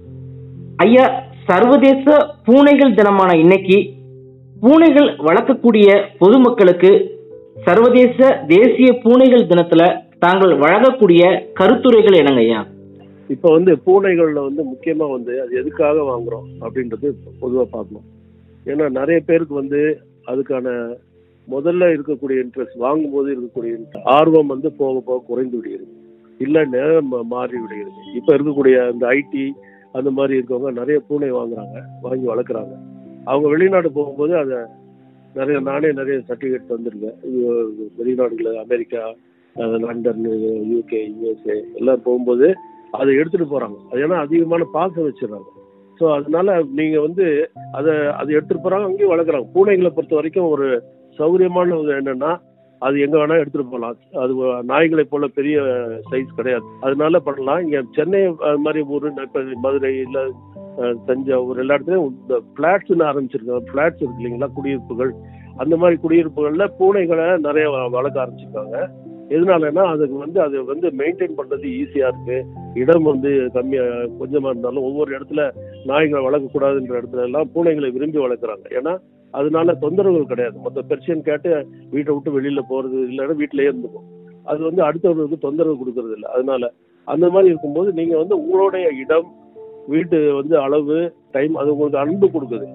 ஐயா, சர்வதேச பூனைகள் தினமான இன்னைக்கு பூனைகள் வளர்க்கக்கூடிய பொதுமக்களுக்கு சர்வதேச தேசிய பூனைகள் தினத்துல தாங்கள் வழங்கக்கூடிய கருத்துரைகள் என்னங்க ஐயா?
இப்போ வந்து பூனைகள்ல வந்து முக்கியமா வந்து அது எதுக்காக வாங்குறோம் அப்படின்றது பொதுவாக பார்க்கணும். ஏன்னா நிறைய பேருக்கு வந்து அதுக்கான முதல்ல இருக்கக்கூடிய இன்ட்ரெஸ்ட், வாங்கும் போது இருக்கக்கூடிய ஆர்வம் வந்து போக போக குறைந்து விடுகிறது, இல்லை நேரம் மாறி விடுகிறது. இப்போ இருக்கக்கூடிய அந்த ஐடி அந்த மாதிரி இருக்கவங்க நிறைய பூனை வாங்குறாங்க, வாங்கி வளர்க்குறாங்க. அவங்க வெளிநாடு போகும்போது அதை நிறைய நானே நிறைய சர்டிஃபிகேட் வந்திருக்கேன். வெளிநாடுகளில் அமெரிக்கா, லண்டன், யூகே, யூஎஸ்ஏ எல்லாம் போகும்போது அதை எடுத்துகிட்டு போகிறாங்க. அது ஏன்னா அதிகமான பாசம் வச்சிடறாங்க. ஸோ அதனால நீங்கள் வந்து அதை அதை எடுத்துகிட்டு போகிறாங்க, அங்கேயும் வளர்க்குறாங்க. பூனைகளை பொறுத்த வரைக்கும் ஒரு சௌகரியமான என்னென்னா அது எங்கே வேணால் எடுத்துகிட்டு போகலாம். அது நாய்களை போல் பெரிய சைஸ் கிடையாது, அதனால பண்ணலாம். இங்கே சென்னை அது மாதிரி ஊர், இப்போ மதுரை இல்லை தஞ்சாவூர் எல்லா இடத்துலையும் இந்த ஃப்ளாட்ஸ்ன்னு ஆரம்பிச்சிருக்காங்க. ஃப்ளாட்ஸ் இருக்கு இல்லைங்களா, குடியிருப்புகள். அந்த மாதிரி குடியிருப்புகளில் பூனைகளை நிறைய வளர்க்க ஆரம்பிச்சிருக்காங்க. எதனாலன்னா அதுக்கு வந்து அது வந்து மெயின்டைன் பண்ணுறது ஈஸியாக இருக்குது. இடம் வந்து கம்மியாக கொஞ்சமாக இருந்தாலும் ஒவ்வொரு இடத்துல நாய்களை வளர்க்கக்கூடாதுன்ற இடத்துல எல்லாம் பூனைகளை விரும்பி வளர்க்குறாங்க. ஏன்னா அதனால தொந்தரவுகள் கிடையாது. மொத்த பெர்சியன் கேட்டு வீட்டை விட்டு வெளியில் போகிறது இல்லைன்னா வீட்டிலேயே இருந்துக்கும். அது வந்து அடுத்தவர்களுக்கு தொந்தரவு கொடுக்கறது இல்லை. அதனால அந்த மாதிரி இருக்கும்போது நீங்கள் வந்து உங்களுடைய இடம், வீட்டு வந்து அளவு, டைம், அது உங்களுக்கு அன்பு கொடுக்குது.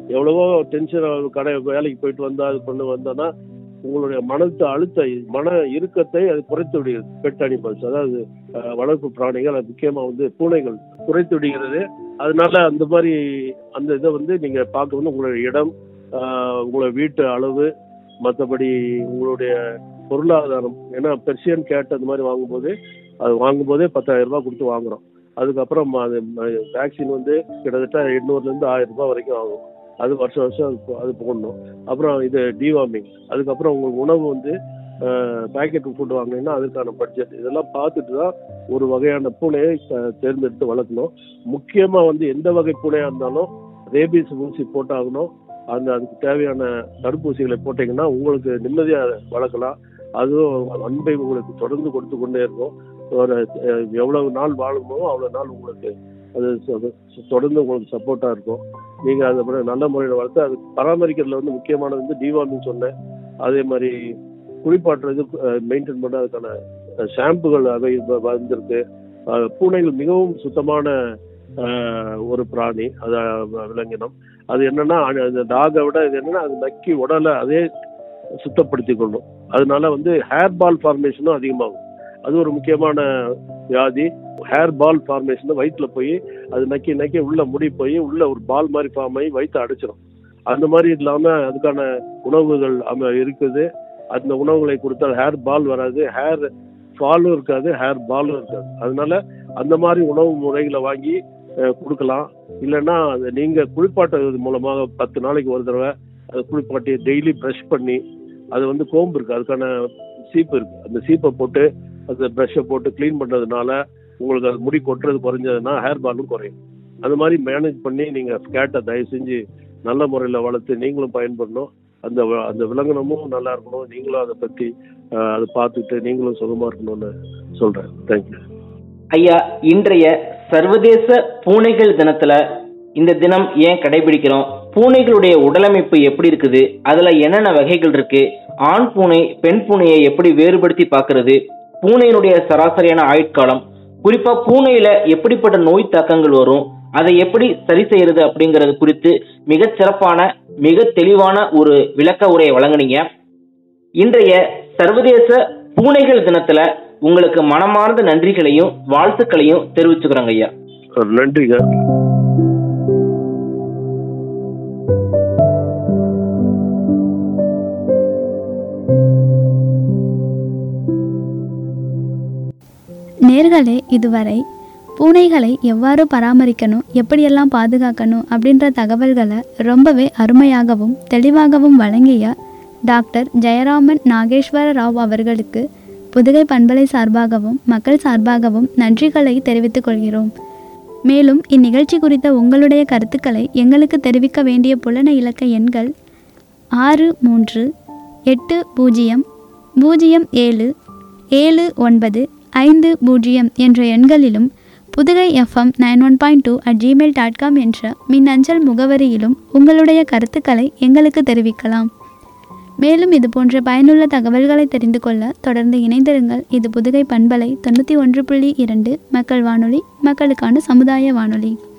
எவ்வளவோ டென்ஷன் கடை வேலைக்கு போயிட்டு வந்தா அது கொண்டு வந்தோன்னா உங்களுடைய மனத்து அழுத்த மன இறுக்கத்தை அது குறைத்து விடுகிறது. பெட் அனிமல்ஸ், அதாவது வளர்ப்பு பிராணிகள், அது முக்கியமா வந்து பூனைகள் குறைத்து விடுகிறது. அதனால அந்த மாதிரி அந்த இதை வந்து நீங்க பார்க்கணும். உங்களுடைய இடம், உங்களுடைய வீட்டு அளவு, மற்றபடி உங்களுடைய பொருளாதாரம். ஏன்னா பெர்சியன் கேட் அந்த மாதிரி வாங்கும்போது அது வாங்கும்போதே பத்தாயிரம் ரூபாய் கொடுத்து வாங்குறோம். அதுக்கப்புறம் அது வேக்சின் வந்து கிட்டத்தட்ட எண்ணூறுலேருந்து ஆயிரம் ரூபாய் வரைக்கும் ஆகும். அது வருஷம் வருஷம் அது அது போடணும். அப்புறம் இது டிவார்மிங், அதுக்கப்புறம் உங்களுக்கு உணவு வந்து பேக்கெட் ஃபுட் வாங்கினீங்கன்னா அதுக்கான பட்ஜெட், இதெல்லாம் பார்த்துட்டு தான் ஒரு வகையான பூனையை தேர்ந்தெடுத்து வளர்க்கணும். முக்கியமாக வந்து எந்த வகை பூனையாக இருந்தாலும் ரேபீஸ் ஊசி போட்டாகணும். அந்த அதுக்கு தேவையான தடுப்பூசிகளை போட்டிங்கன்னா உங்களுக்கு நிம்மதியாக வளர்க்கலாம். அதுவும் அன்பை உங்களுக்கு தொடர்ந்து கொடுத்து கொண்டே இருக்கும். ஒரு எவ்வளவு நாள் வாழுமோ அவ்வளோ நாள் உங்களுக்கு அது தொடர்ந்து உங்களுக்கு சப்போர்ட்டாக இருக்கும். நீங்கள் அதை நல்ல முறையில் வளர்த்து அது பராமரிக்கிறதுல வந்து முக்கியமானது வந்து டிவார்மிங் சொன்னேன். அதே மாதிரி குளிப்பாட்டுறது மெயின்டைன் பண்ண அதுக்கான ஷாம்புகள் அவை வந்திருக்கு. பூனைகள் மிகவும் சுத்தமான ஒரு பிராணி, அது விலங்கினம். அது என்னன்னா அந்த டாகை விட இது என்னன்னா அது நக்கி உடலை அதே சுத்தப்படுத்தி கொள்ளும். அதனால வந்து ஹேர் பால் ஃபார்மேஷனும் அதிகமாகும். அது ஒரு முக்கியமான வியாதி. ஹேர் பால் ஃபார்மேஷன் வயிற்றுல போய் அது நக்கி நக்கி உள்ள முடி போய் உள்ள ஒரு பால் மாதிரி ஃபார்ம் ஆகி வயிற்று அடைச்சிடும். அந்த மாதிரி இல்லாம அதுக்கான உணவுகள் இருக்குது. அந்த உணவுகளை கொடுத்தால் ஹேர் பால் வராது, ஹேர் ஃபாலும் இருக்காது, ஹேர் பாலும் இருக்காது. அதனால அந்த மாதிரி உணவு முறைகளை வாங்கி கொடுக்கலாம். இல்லைன்னா நீங்க குளிப்பாட்டுறது மூலமாக பத்து நாளைக்கு ஒரு தடவை அதை குளிப்பாட்டி டெய்லி ப்ரஷ் பண்ணி அது வந்து கோம்பு இருக்கு, அதுக்கான சீப்பு இருக்கு, அந்த சீப்பை போட்டு அந்த ப்ரஷ்ஷை போட்டு கிளீன் பண்ணுறதுனால உங்களுக்கு அது முடி கொட்டுறது குறைஞ்சதுன்னா ஹேர் பாலும் குறையும். அந்த மாதிரி மேனேஜ் பண்ணி நீங்கள் கேட்டை தயவு செஞ்சு நல்ல முறையில் வளர்த்து நீங்களும் பயன்படணும். அந்த அந்த விலங்கினமும் நல்லா இருக்கணும். நீங்களும் அதை பற்றி அதை பார்த்துட்டு நீங்களும் சுகமாக இருக்கணும்னு சொல்கிறேன். தேங்க்யூ
ஐயா. இன்றைய சர்வதேச பூனைகள் தினத்தில் இந்த தினம் ஏன் கடைபிடிக்கிறோம்? பூனைகளுடைய உடலமைப்பு எப்படி இருக்குது? அதில் என்னென்ன வகைகள் இருக்கு? ஆண் பூனை பெண் பூனையை எப்படி வேறுபடுத்தி பார்க்கறது? பூனையினுடைய சராசரியான ஆயுட்காலம், குறிப்பா பூனையில எப்படிப்பட்ட நோய் தாக்கங்கள் வரும், அதை எப்படி சரி செய்யறது அப்படிங்கிறது குறித்து மிகச் சிறப்பான மிக தெளிவான ஒரு விளக்க உரையை வழங்குனீங்க. இன்றைய சர்வதேச பூனைகள் தினத்துல உங்களுக்கு மனமார்ந்த நன்றிகளையும் வாழ்த்துக்களையும் தெரிவிச்சுக்கிறோங்க ஐயா.
நன்றிங்க.
நேர்களே, இதுவரை பூனைகளை எவ்வாறு பராமரிக்கணும், எப்படியெல்லாம் பாதுகாக்கணும் அப்படின்ற தகவல்களை ரொம்பவே அருமையாகவும் தெளிவாகவும் வழங்கிய டாக்டர் ஜெயராமன் நாகேஸ்வர ராவ் அவர்களுக்கு புதுகை பண்பலை சார்பாகவும் மக்கள் சார்பாகவும் நன்றிகளை தெரிவித்துக் கொள்கிறோம். மேலும் இந்நிகழ்ச்சி குறித்த உங்களுடைய கருத்துக்களை எங்களுக்கு தெரிவிக்க வேண்டிய புலன இலக்க எண்கள் ஆறு மூன்று எட்டு பூஜ்ஜியம் பூஜ்ஜியம் ஏழு ஏழு ஒன்பது ஐந்து பூஜ்ஜியம் என்ற எண்களிலும் Pudugai FM nine one point two at Gmail dot com என்ற மின்னஞ்சல் முகவரியிலும் உங்களுடைய கருத்துக்களை எங்களுக்கு தெரிவிக்கலாம். மேலும் இது போன்ற பயனுள்ள தகவல்களை தெரிந்து கொள்ள தொடர்ந்து இணைந்திருங்கள். இது புதுகை பண்பலை தொண்ணூற்றி ஒன்று புள்ளி இரண்டு மக்கள் வானொலி, மக்களுக்கான சமுதாய வானொலி.